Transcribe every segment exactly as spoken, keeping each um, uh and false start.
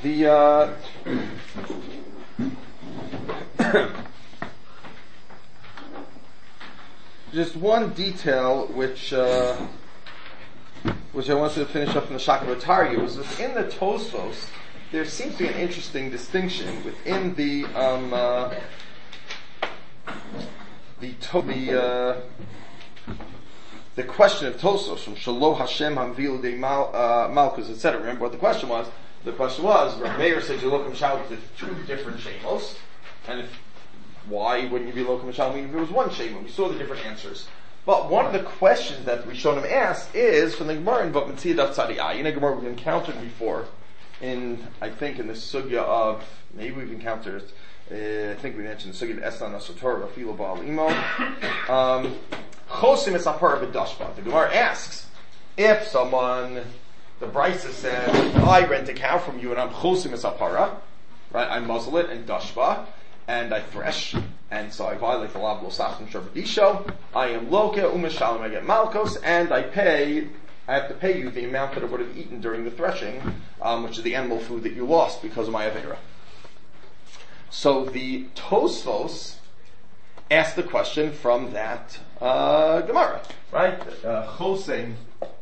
The uh, just one detail which uh, which I wanted to finish up in the Shakavatari was within the Tosfos. There seems to be an interesting distinction within the um, uh, the to- the uh, the question of Tosfos from Shaloh Hashem Hamvilu de Mal, uh, Malchus, et cetera. Remember what the question was? The question was, Rav Meir said you look Mishal to two different shemos, and if, why wouldn't you be local Mishal if it was one shema? We saw the different answers. But one of the questions that we Rishonim asked is from the Gemara in Bava Metzia Daf Tzadi Ayin, a Gemara we've encountered before in, I think, in the sugya of, maybe we've encountered, uh, I think we mentioned the sugya of Eslan Asotor, Rafilo Baal Imo. Um, Chosim es apar b'dashba. The Gemara asks, if someone, the Brisa says, I rent a cow from you and I'm chosim es apara, right, I muzzle it and dashba, and I thresh, and so I violate the law of Losachim Shabbat, I am loke, umishalim, I get malkos, and I pay, I have to pay you the amount that I would have eaten during the threshing, um, which is the animal food that you lost because of my Avera. So the Tosfos asked the question from that uh, Gemara, right? Chosem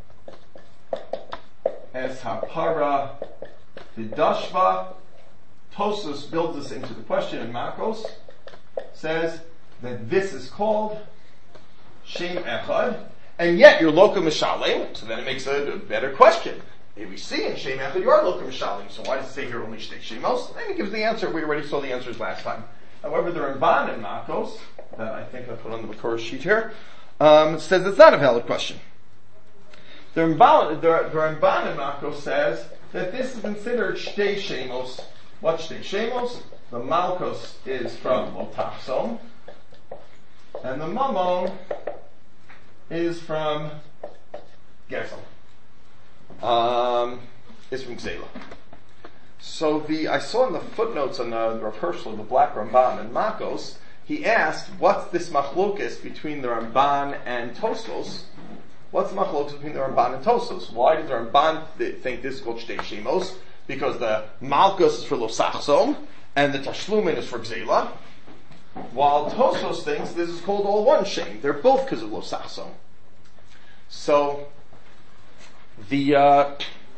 es hapara v'dashva. Tosfos builds this into the question, and Makos says that this is called Shem Echad, and yet you're Loka Mishalim, so then it makes a, a better question. If we see in Shem Echad you are Loka Mishalim, so why does it say here only Shtei Shemos? And it gives the answer, we already saw the answers last time. However, the Ramban in Makos, that I think I put on the Makor sheet here, um, says it's not a valid question. The Ramban, the, the Ramban in Makos says that this is considered Shtei Shemos. What Shtei Shemos? The Malkos is from Lotachsom, and the Mamon is from Gersel. Um, is from Gzela. So the I saw in the footnotes on the Rav Hershel, the Black Ramban and Makos, he asked, what's this machlokes between the Ramban and Tosfos? What's the machlokes between the Ramban and Tosfos? Why does the Ramban th- think this is called Shtei Shemos? Because the Malkos is for Losachsom, and the Tashlumin is for Gzela, while Tosfos thinks this is called all one Shem. They're both because of Losachsom. So, the, uh,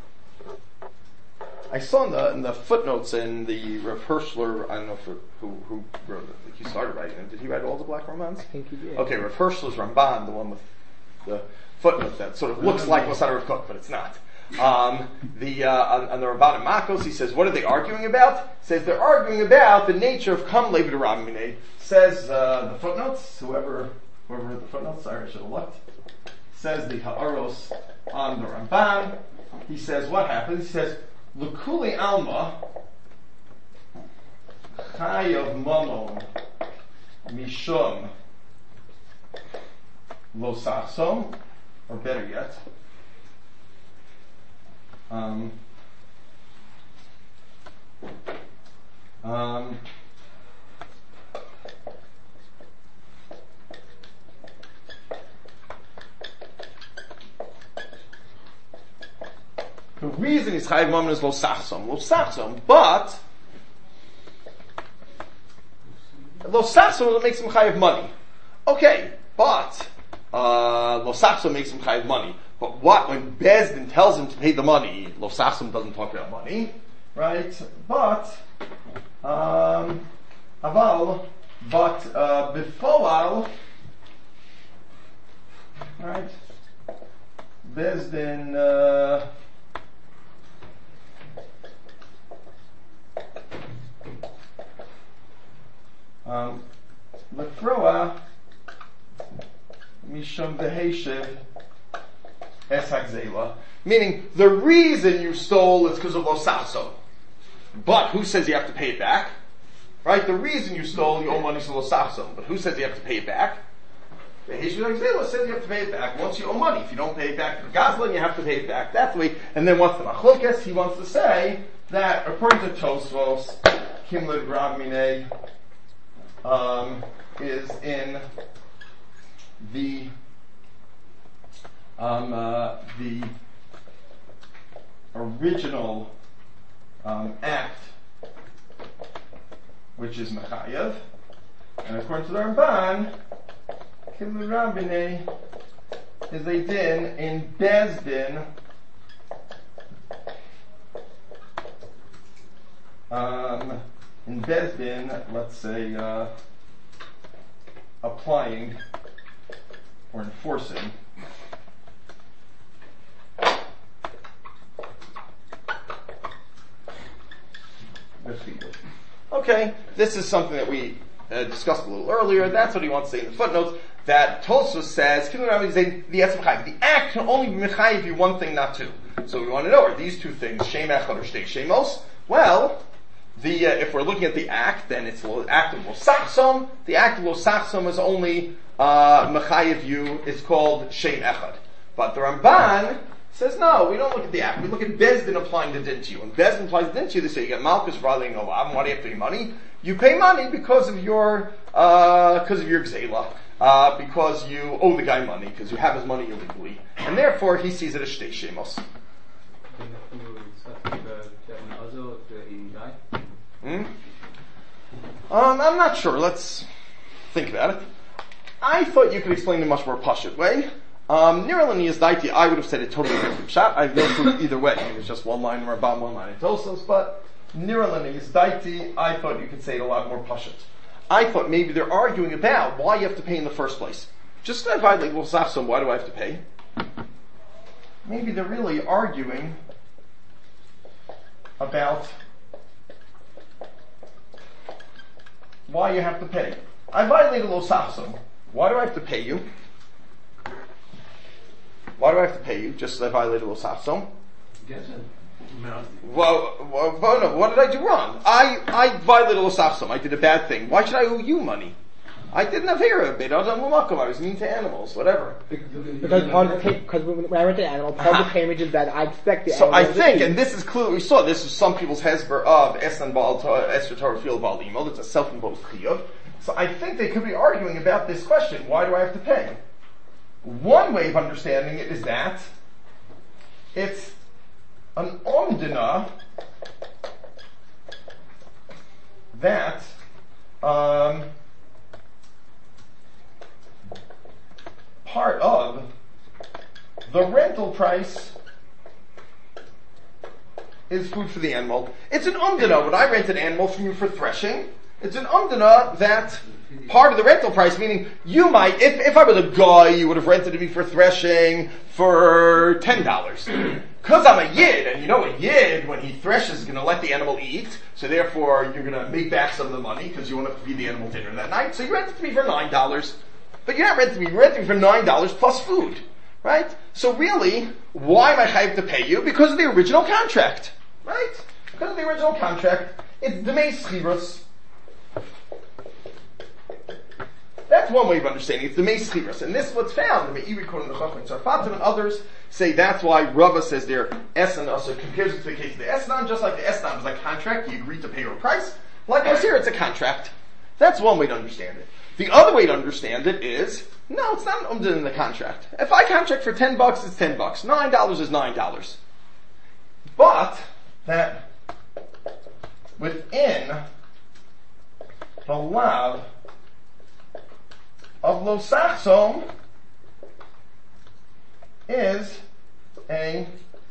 I saw in the, in the footnotes in the Rav Hershler, I don't know for, who, who wrote it, he started writing them. Did he write all the Black Ramans? I think he did. Okay, Rav Hershler's Ramban, the one with the footnotes that sort of looks like Masada Rav Kook, but it's not. Um, the, uh, on, on the Ramban and Makos, he says, what are they arguing about? He says they're arguing about the nature of Kam Levi Ramine. Says, uh, the footnotes, whoever, whoever wrote the footnotes, sorry, I should have looked. Says the Ha'aros on the Ramban. He says, what happens? He says, L'kuli Alma, Chayav Mamon, Mishum, Losachsom, or better yet, um, um, the reason is Chayav Mamon is Losachsom. Losachsom, but Losachsom makes him Chayav money. Okay, but uh, Losachsom makes him Chayav money. But what, when Bezdin tells him to pay the money, Losachsom doesn't talk about money, right? But, um, Aval, but, uh, Bifoal, right? Bezdin, uh, um, Lefroa, Mishum Beheshev, meaning the reason you stole is because of Losachsom. But who says you have to pay it back? Right? The reason you stole, you owe money to Losachsom. But who says you have to pay it back? The Heshivah says you have to pay it back once you owe money. If you don't pay it back to the Gazlan, you have to pay it back. That's the way. And then what's the Machlokes? He wants to say that according to Tosfos, Kimlid Ramine um, is in the Um, uh, the original um, act which is mechayev, and according to the Ramban, Kilu Rabinei is a din in Bezdin um, in Bezdin, let's say uh, applying or enforcing the chiyuv. Okay, this is something that we uh, discussed a little earlier. That's what he wants to say in the footnotes. That Tosfos says, the act can only be mechayiv you one thing, not two. So we want to know, are these two things shem echad or shtei shemos? Well, the uh, if we're looking at the act, then it's the act of lo sachsom. The act of lo sachsom is only uh, mechayiv you. It's called shem echad. But the Ramban says no. We don't look at the act. We look at Bezdin applying the din to you. When Bezdin applies the din to you, they say you get malchus rather than olav. Why do you have to pay money? You pay money because of your uh, because of your gzela. Uh, because you owe the guy money, because you have his money illegally, and therefore he sees it as shtei shemos. Hmm? Um, I'm not sure. Let's think about it. I thought you could explain it in a much more pashut way. Um, Niralani is daiti. I would have said it totally different shot. I have no proof either way. It was just one line in Rambam, one line in Tosfos, but Niralani is daiti. I thought you could say it a lot more pashut. I thought maybe they're arguing about why you have to pay in the first place. Just if I like, well, Safson, why do I have to pay? Maybe they're really arguing about why you have to pay. I violated Lo Safson. Why do I have to pay you? Why do I have to pay you? Just as I violated Lo Safson. Well, well, well, no, what did I do wrong? I, I violated Lo Safsom. I did a bad thing. Why should I owe you money? I didn't have hair a bit. I was on Lamakum. I was mean to animals, whatever. Because part of the pay, because when I rent an animal, part of the payment is that I expect the so animal. So I think, and this is clearly, we saw this is some people's hesber of Esnan Baal Esther Torah Field Baal Imo. That's a self-imposed chiyuv. So I think they could be arguing about this question. Why do I have to pay? One way of understanding it is that it's an omdina that um, part of the rental price is food for the animal. It's an umdana. When I rent an animal from you for threshing, it's an umdana that part of the rental price, meaning you might, if, if I was a guy, you would have rented me for threshing for ten dollars. Because I'm a yid, and you know a yid, when he threshes, is going to let the animal eat, so therefore you're going to make back some of the money because you want to feed the animal dinner that night. So you rent it to me for nine dollars. But you're not renting me, you're renting for nine dollars plus food. Right? So really, why am I chayav to pay you? Because of the original contract. Right? Because of the original contract. It's demei schirus. That's one way of understanding it. It's demei schirus. And this is what's found. The Meiri quoting the Chacham Tzarfatim and others say that's why Rava says there, Esnan also compares it to the case of the Esnan, just like the Esnan was a contract, he agreed to pay her a price. Likewise here, it's a contract. That's one way to understand it. The other way to understand it is, no, it's not an umdin in the contract. If I contract for ten bucks, it's ten bucks. Nine dollars is nine dollars. But, that within the lav of Lo Sachsom is a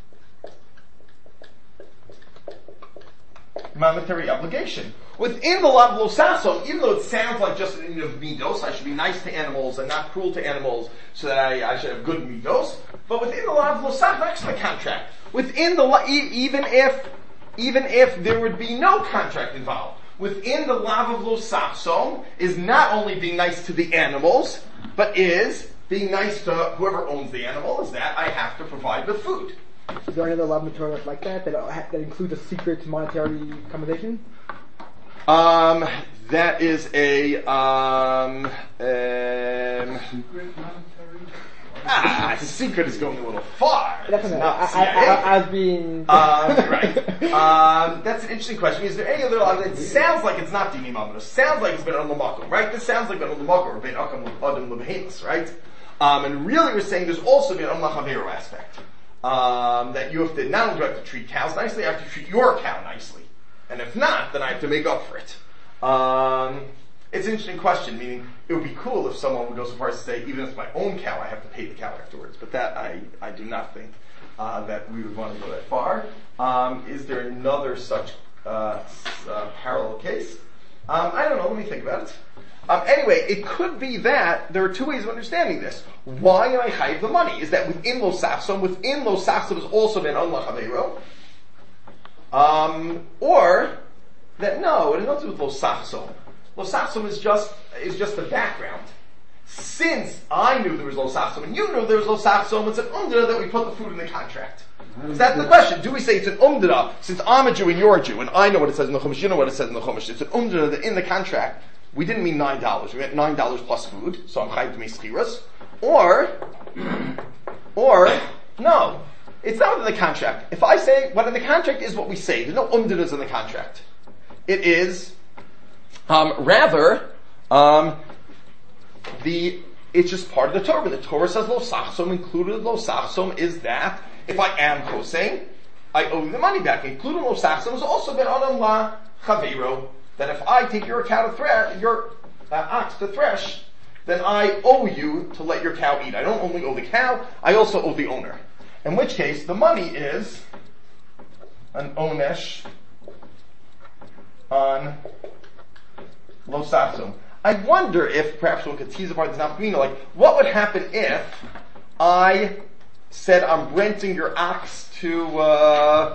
monetary obligation. Within the lav of Lo Sachsom, even though it sounds like just an union of midos, I should be nice to animals and not cruel to animals, so that I, I should have good midos. But within the lav of Lo Sachsom, actually the contract. Within the e- even if even if there would be no contract involved, within the lav of Lo Sachsom is not only being nice to the animals, but is being nice to whoever owns the animal, is that I have to provide the food. Is there any other lav material that's like that, that, that includes a secret monetary compensation? Um, that is a, um, um, secret monetary? ah, secret is going a little far. That's it's not, not I, I, I, as being... Um, right. Um, that's an interesting question. Is there any other, it sounds like it's not Dini Mamad. It sounds like it's been on the Makom, right? This sounds like been on the Makom, or been Akam Adam Lebehemus, right? Um, and really we're saying there's also been on the Chavero aspect. um, that you have to, not only do I have to treat cows nicely, I have to treat your cow nicely. And if not, then I have to make up for it. Um, it's an interesting question, meaning it would be cool if someone would go so far as to say, even if it's my own cow, I have to pay the cow afterwards. But that, I, I do not think uh, that we would want to go that far. Um, is there another such uh, uh, parallel case? Um, I don't know, let me think about it. Um, anyway, it could be that there are two ways of understanding this. Why am I chayiv the money? Is that within lo sachsom, within lo sachsom is also ben on lachavero? Um, or that no, it has nothing to do with lo sachsom. Lo sachsom is just is just the background. Since I knew there was lo sachsom and you knew there was lo sachsom, it's an umdra that we put the food in the contract. Is that the question? Do we say it's an umdra since I'm a Jew and you're a Jew and I know what it says in the Chumash, you know what it says in the Chumash? It's an umdra that in the contract we didn't mean nine dollars. We meant nine dollars plus food. So I'm chayiv d'mei schiras. Or, or no, it's not within the contract. If I say what in the contract is what we say, there's no umdinas in the contract. It is um, rather um, the it's just part of the Torah. The Torah says lo sachsom. Included in lo sachsom is that if I am kosing, I owe you the money back. Including lo sachsom is also ben adam la chavero. That if I take your cow to thresh, your uh, ox to thresh, then I owe you to let your cow eat. I don't only owe the cow, I also owe the owner. In which case, the money is an onesh on lo sachsom. I wonder if perhaps one could tease apart this nafkamina, like, what would happen if I said I'm renting your ox to, uh,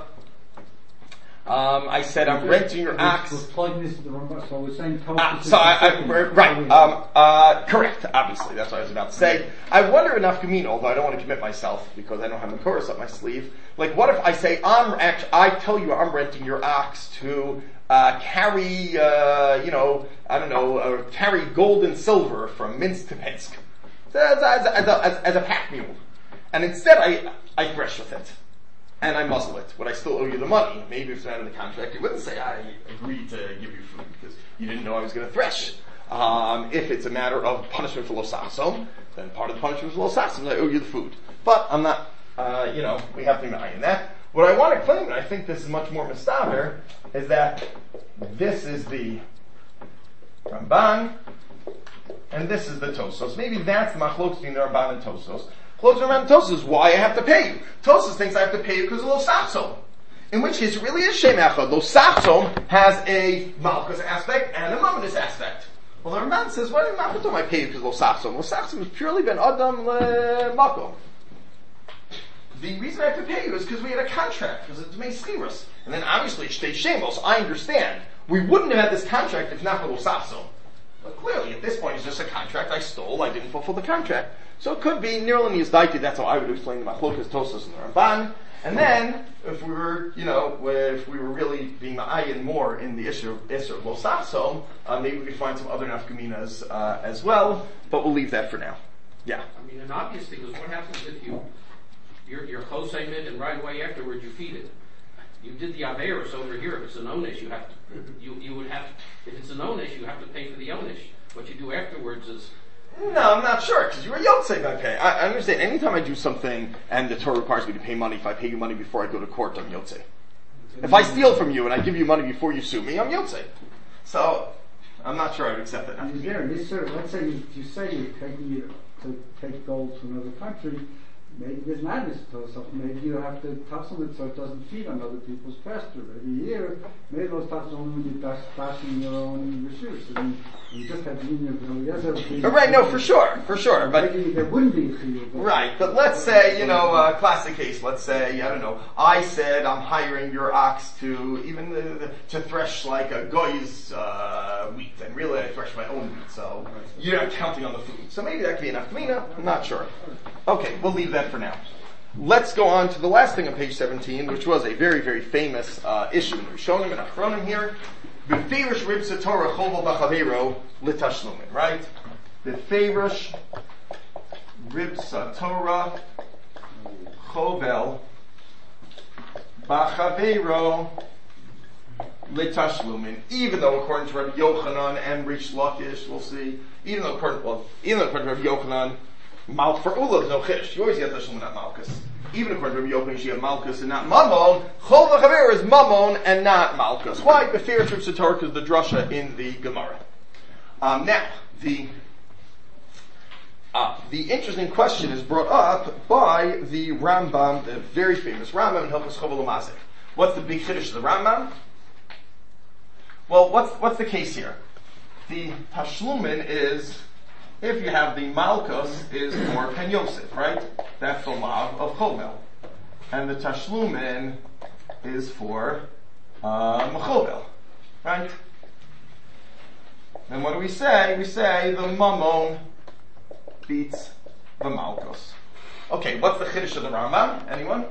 Um, I said I'm renting your ox. We're plugging this into the wrong button, so we're saying Ah, so I, I, right, um, uh, correct, obviously, that's what I was about to say. I wonder enough Kamino, although I don't want to commit myself because I don't have the chorus up my sleeve. Like, what if I say I'm actually, I tell you I'm renting your ox to, uh, carry, uh, you know, I don't know, uh, carry gold and silver from Minsk to Pinsk. As, as, as, a, as, as a pack mule. And instead I, I thresh with it. And I muzzle it. Would I still owe you the money? Maybe if it's not in the contract, you wouldn't say I agreed to give you food because you didn't know I was going to thresh. Um, if it's a matter of punishment for lo sachsom, then part of the punishment for lo sachsom is I owe you the food. But I'm not, uh, you know, we have to be in that. What I want to claim, and I think this is much more mistaber, is that this is the Ramban, and this is the Tosos. Maybe that's the machlokes between the Ramban and Tosos. Close around Tosos is why I have to pay you. Tosos thinks I have to pay you because of lo sachsom. In which case it really is shem echad. Lo sachsom has a malchus aspect and a mamonis aspect. Well, the Ramban says, why did Malchus I pay you because lo sachsom? Lo sachsom is purely ben adam le makom. The reason I have to pay you is because we had a contract, because it's d'mei schiras. And then obviously shtei shemos, I understand. We wouldn't have had this contract if not for lo sachsom. But clearly, at this point, it's just a contract I stole, I didn't fulfill the contract. So it could be, Nirlan Yizdaiti, that's how I would explain the Machlokas, Tosos, and the Ramban. And then, if we were, you know, if we were really being ma'ayin more in the issue of Isser Lo Sachsom, uh, maybe we could find some other nafkaminas uh, as well, but we'll leave that for now. Yeah. I mean, an obvious thing is what happens if you, you're, you're chosing it and right away afterwards you feed it. You did the Averis over here. If it's an onish, you have to, you, you would have, if it's an onish, you have to pay for the onish. What you do afterwards is, no, I'm not sure, because you were yotzei by pay. I, I understand, anytime I do something and the Torah requires me to pay money, if I pay you money before I go to court, I'm yotzei. If I steal from you and I give you money before you sue me, I'm yotzei. So, I'm not sure I would accept that. And there, this sort of, let's say you, you say you're taking it to take gold to another country, maybe there's madness to something. Maybe you have to tussle it so it doesn't feed on other people's pasture. Maybe here, maybe those tussles only when you're dashing your own reshus. And you just have union of the Right, no, for sure, for sure. But maybe there wouldn't be a chiyuv. Right, but let's say, you know, uh, classic case, let's say, I don't know, I said I'm hiring your ox to even the, the, to thresh like a goy's uh, wheat, and really I thresh my own wheat, so you're not counting on the food. So maybe that could be enough. I'm not sure. Okay, we'll leave that for now. Let's go on to the last thing on page seventeen, which was a very, very famous uh, issue in Rishonim and Achronim here. Beferish rib satorah chovel b'chavero litashlumin, right? Beferish rib satorah chovel b'chavero litashlumin. Even though according to Rabbi Yochanan and Rish Lakish, we'll see, even though according, well, even though according to Rabbi Yochanan, Malk for Ula is no chish. You always get Tashlumin at Malkus. even according to Rabbi Yochanan, you have Malkus and not Mammon. Chol v'chaver is Mammon and not Malkus. Why? Befir Trip Satork is the drasha in the Gemara. Um, now, the uh, the interesting question is brought up by the Rambam, the very famous Rambam in Hilchos Chol V'Lamaseh. What's the big chiddush of the Rambam? Well, what's what's the case here? The Tashlumin is, if you have the Malkus, is for Pen Yosef, right? That's the lav of Chovel. And the Tashlumin is for uh, Mechovel, right? And what do we say? We say the Mammon beats the Malkus. Okay, what's the chiddush of the Rambam? Anyone?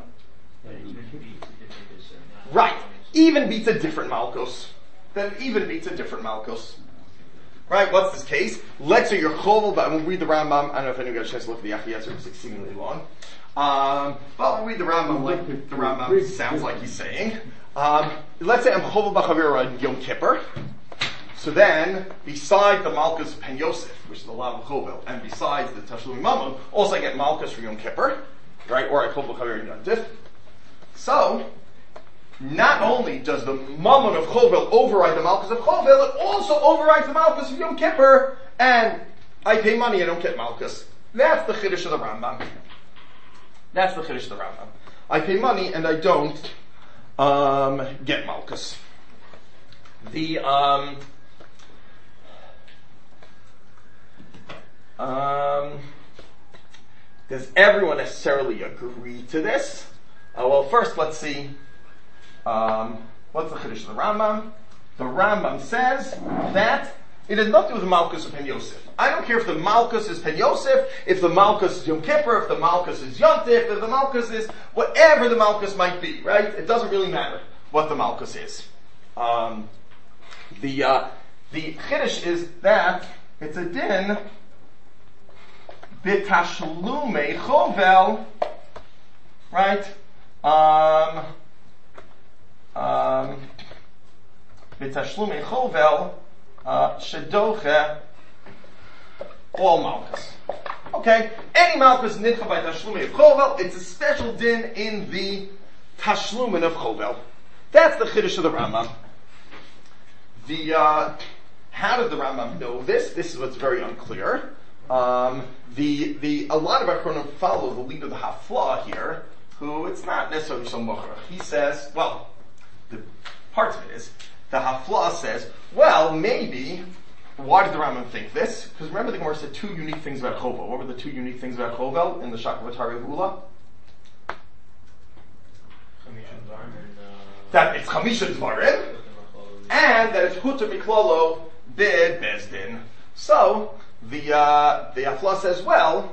Right. Even beats a different Malkus. Then even beats a different Malkus. Right, what's this case? Let's say you're chovel, but I'm going to read the Rambam. I don't know if anyone got a chance to look at the Achiyetzer, it's exceedingly long. Um, but I'll read the Rambam like the Rambam sounds like he's saying. Um, let's say I'm chovel b'chavira on Yom Kippur. So then, besides the Malkus of Pen Yosef, which is the lav of chovel, and besides the Tashlumi Mammon, also I get Malkus for Yom Kippur, right? Or I chovel b'chavira on Yom Tif. So, not only does the Mammon of Chovel override the Malkus of Chovel, it also overrides the Malkus of Yom Kippur, and I pay money, I don't get Malkus. That's the Chiddush of the Rambam. That's the Chiddush of the Rambam. I pay money and I don't um, get Malkus. The um, um, does everyone necessarily agree to this? Uh, well, first let's see. Um, what's the Chiddush of the Rambam? The Rambam says that it has nothing to do with the Malkus of Pen Yosef. I don't care if the Malkus is Pen Yosef, if the Malkus is Yom Kippur, if the Malkus is Yontif, if the Malkus is whatever the Malkus might be, right? It doesn't really matter what the Malkus is. Um, the uh, the Chiddush is that it's a din b'tashlume chovel, right? Um, Um, B'tashlume chovel shedoche all malchus. Okay, any malchus nidcha by tashlume of chovel. It's a special din in the tashlumin of chovel. That's the chiddush of the Rambam. The uh, how did the Rambam know this? This is what's very unclear. Um, the the a lot of Achronim follow the lead of the Hafla here, who it's not necessarily so mochrach. He says, well. The parts of it is, the Hafla says, well, maybe, why did the Rambam think this? Because remember the Gemara said two unique things about Chovel. What were the two unique things about Chovel in the Shakavatari of Ula? That it's Chamisha Dvarim, and that it's Huta Miklolo Bid Bezdin. So, the, uh, the Hafla says, well,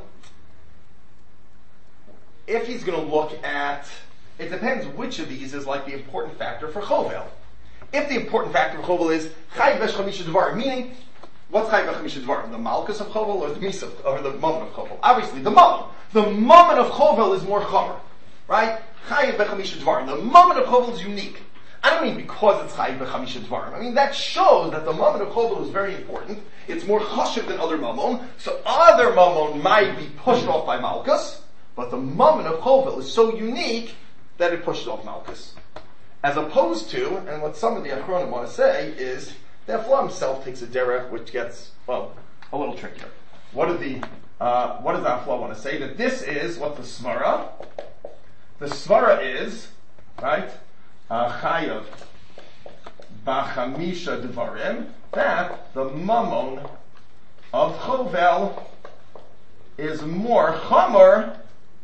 if he's going to look at it depends which of these is like the important factor for Chovel. If the important factor for Chovel is Chayv Vesh Chamisha Dvar, meaning, what's Chayv Vesh Chamisha Dvar? The Malkus of Chovel or the Misa, or the Mammon of Chovel? Obviously, the Mammon. The Mammon of Chovel is more Chomer, right? Chayv Vesh Chamisha Dvar. The Mammon of Chovel is unique. I don't mean because it's Chayv Vesh Chamisha Dvar. I mean, that shows that the Mammon of Chovel is very important. It's more Chashiv than other Mammon, so other Mammon might be pushed off by Malkus, but the Mammon of Chovel is so unique that it pushes off Malkus. As opposed to, and what some of the Achronim want to say is, the Hafla himself takes a derech which gets, well, a little trickier. What do the, uh, what does the Hafla want to say? That this is what the Svara, the Svara is, right, uh, Chayav B'chamisha Devarim, that the Mammon of Chovel is more Chomer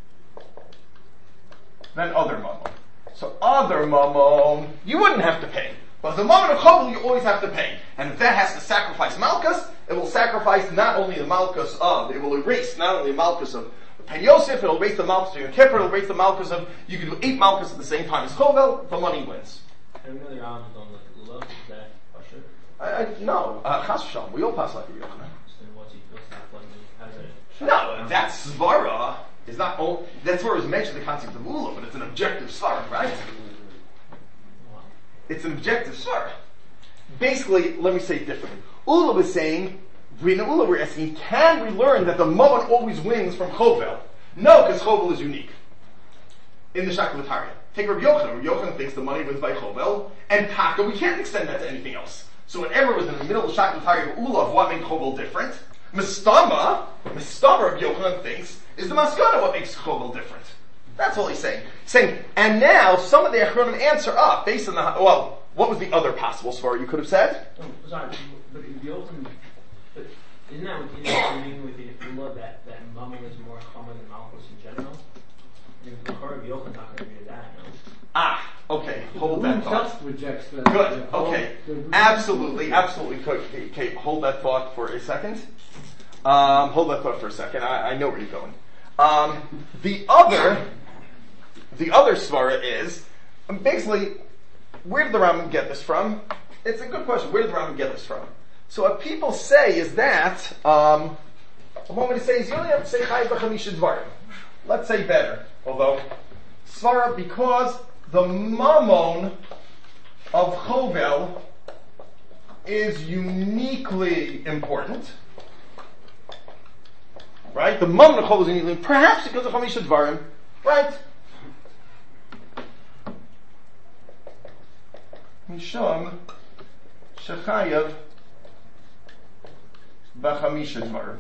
than other mammon. So other mammon, you wouldn't have to pay. But the mammon of Chovel, you always have to pay. And if that has to sacrifice Malkus, it will sacrifice not only the Malkus of, it will erase not only the Malkus of Pen Yosef, it will erase the Malkus of Yom Kippur, it will erase the Malkus of, you can do eight Malkus at the same time as Chovel, the money wins. Every other round is on the love, is that Pasha? I, I, no, uh, Chas v'shalom, we all pass like a Yochanan. So what's he, what's that, what, how does it? No, that's Svara. Is not all, that's where it was mentioned the concept of Ula, but it's an objective svara, right? It's an objective svara. Basically, let me say it differently. Ula was saying, in Ula we're asking, can we learn that the Mammon always wins from Chovel? No, because Chovel is unique. in the Shaklatariya. Take Rabbi Yochanan. Rabbi Yochanan thinks the money was by Chovel, and Taka, we can't extend that to anything else. So whenever it was in the middle of Shaklatariya Ulav, what made Chovel different? Mistama, Mistama Rabbi Yochanan thinks, is the Maskana what makes Chovel different. That's all he's saying. He's saying, and now some of the Achronim answer up based on the, well, what was the other possible svara you could have said? Oh, sorry, but if you open, but isn't that what you're agreeing with the Ifula that, that Mammon is more common than Malchus in general? I mean, the Chor of Yochanan not going to agree to that, no? Ah, okay, hold that thought. Just rejects that. Good, the whole- okay. the- Absolutely, absolutely. Okay, okay, hold that thought for a second. Um, hold that thought for a second. I, I know where you're going. Um, the other, the other svara is, um, basically, where did the Rambam get this from? It's a good question. Where did the Rambam get this from? So what people say is that, um, what I'm going to say is you only have to say Chayiv B'chamisha Dvarim. Let's say better. Although, svara, because the mammon of Chovel is uniquely important. Right? The mammon of Chovel is uniquely important. Perhaps because of Chamisha Dvarim. Right? Misham Shechayev B'chamisha Dvarim.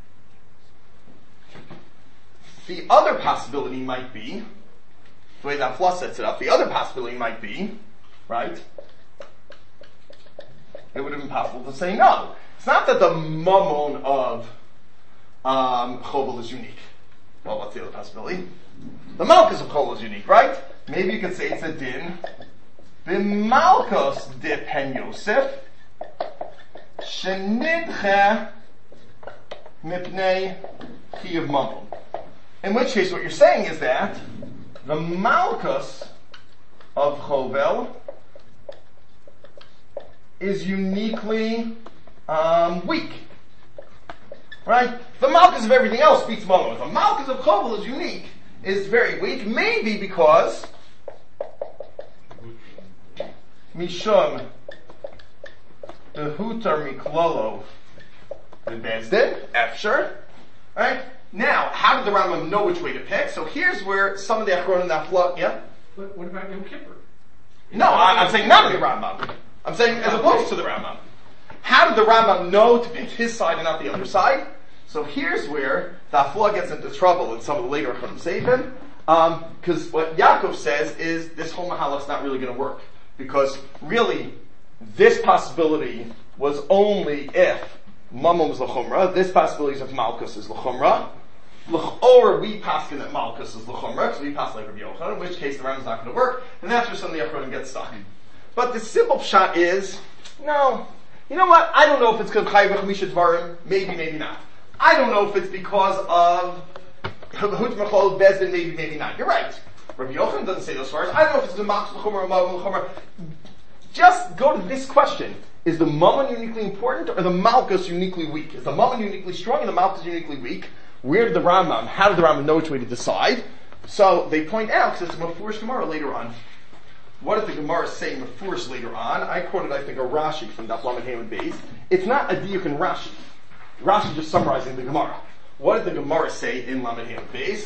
The other possibility might be, the way that plus sets it up, the other possibility might be, right? It would have been possible to say no. It's not that the mammon of um, Chovel is unique. Well, what's the other possibility? The Malchus of Chovel is unique, right? Maybe you could say it's a din. B'malchus de Pen Yosef shenidche mipnei chiyav mammon. In which case, what you're saying is that the Malchus of Chovel is uniquely um, weak. Right? The Malchus of everything else beats Mammon. The Malchus of Chovel is unique, is very weak, maybe because Mishum Behutar Miklolo Bezdin, Efsher. Right? Now, how did the Rambam know which way to pick? So here's where some of the Achronim that flow, yeah? But what about Yom Kippur? No, I, I'm saying not the Rambam. I'm saying as opposed to the Rambam. How did the Rambam know to pick his side and not the other side? So here's where the Afla gets into trouble in some of the later Achronim Seifim, because um, what Yaakov says is this whole Mahala is not really going to work. Because really, this possibility was only if Mammon was L'chumra. This possibility is if Malchus is L'chumra. L'chor, we paskin that Malchus is L'chumra, because we pass like Rabbi Yochanan, in which case the Rambam's not going to work, and that's where some of the Achronim get stuck. But the simple shot is, no, you know what, I don't know if it's because Chayiv B'chamisha Dvarim, maybe, maybe not. I don't know if it's because of Hut Mechol Bezdin, maybe, maybe not. You're right. Rabbi Yochanan doesn't say those words. I don't know if it's the Malchus L'chumra or Mammon L'chumra. Just go to this question. Is the Mammon uniquely important or the Malchus uniquely weak? Is the Mammon uniquely strong and the Malchus uniquely weak? Where did the Rambam, how did the Rambam know which way to decide? So they point out, because it's a Mefurish Gemara later on. What did the Gemara say Mefurish later on? I quoted, I think, a Rashi from Daf Lamed Hey Beis. It's not a diuk in Rashi. Rashi just summarizing the Gemara. What did the Gemara say in Lamed Hey Beis?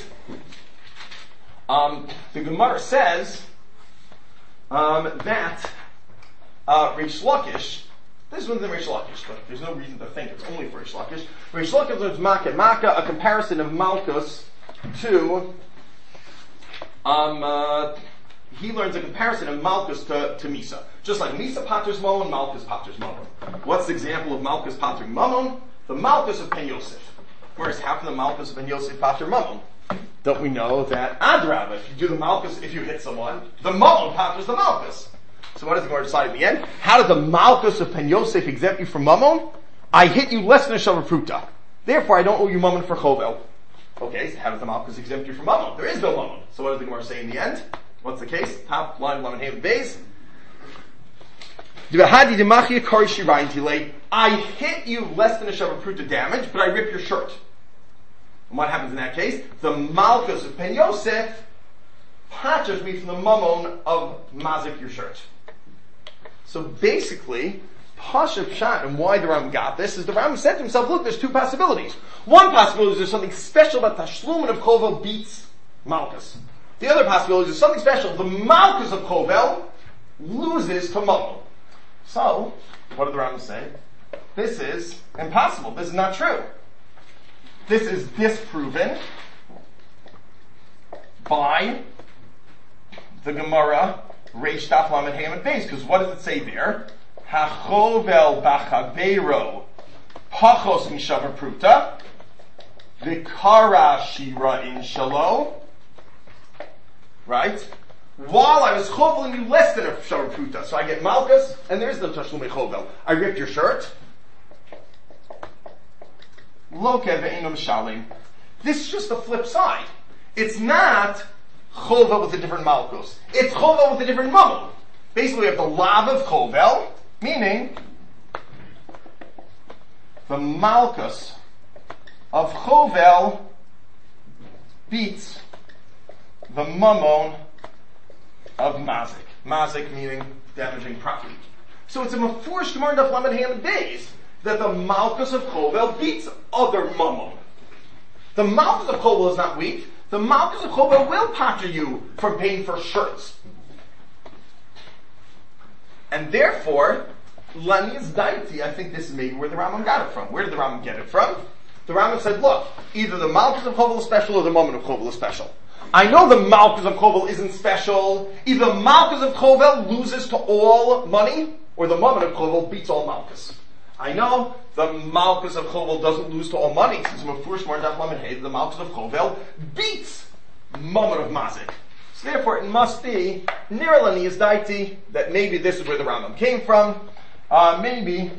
Um, the Gemara says um, that uh, Reish Lakish, this is one of the Reish Lakish, but there's no reason to think it's only for Reish Lakish. Reish Lakish learns Makkah. Makkah, a comparison of Malchus to, um, uh, he learns a comparison of Malchus to, to Misa. Just like Misa paters Mammon, Malchus paters Mammon. What's the example of Malchus patering Mammon? The Malchus of Pen Yosef. Whereas how can the Malchus of Pen Yosef pater Mammon? Don't we know that Adrab, if you do the Malchus, if you hit someone, the Mammon paters the Malchus. So what does the Gemara decide in the end? How did the Malchus of Pen Yosef exempt you from Mammon? I hit you less than a Shavar Pruta. Therefore, I don't owe you Mammon for Chovel. Okay, so how does the Malchus exempt you from Mammon? There is no Mammon. So what does the Gemara say in the end? What's the case? Top line, Lamed Hey Beis. I hit you less than a Shavar Pruta damage, but I rip your shirt. And what happens in that case? The Malchus of Pen Yosef patches me from the Mammon of Mazik your shirt. So basically, Pasha Pshat, and why the Rambam got this, is the Rambam said to himself, look, there's two possibilities. One possibility is there's something special about Tashlumin of Chovel beats Malchus. The other possibility is something special. The Malchus of Chovel loses to Mamon. So, what did the Rambam say? This is impossible. This is not true. This is disproven by the Gemara Reish Daf Lamed Hey Amud Beis. Because what does it say there? HaChovel b'chaveiro pachos mishavar pruta v'kara shira in shalo. Right? While I was choveling you less than a shavar pruta, so I get malchus, and there is no tashlumei chovel. I ripped your shirt. Loke ve'eino mishalim. This is just the flip side. It's not chovel with a different malchus. It's chovel with a different mamon. Basically, we have the lav of chovel, meaning the malchus of chovel beats the mamon of mazik. Mazik meaning damaging property. So it's a mafurish gemara daf lamed hey amud beis that the malchus of chovel beats other mamon. The malchus of chovel is not weak. The malchus of chovel will pater you from paying for shirts. And therefore, Lani's daiti, I think this is maybe where the Rambam got it from. Where did the Rambam get it from? The Rambam said, look, either the malchus of chovel is special or the mamon of chovel is special. I know the malchus of chovel isn't special. Either the malchus of chovel loses to all money, or the mamon of chovel beats all malchus. I know the malchus of chovel doesn't lose to all money, since mafurish gemara daf lamed hey, the malchus of chovel beats mamon of mazik. So therefore, it must be near Lani's daiti that maybe this is where the Rambam came from. Uh, maybe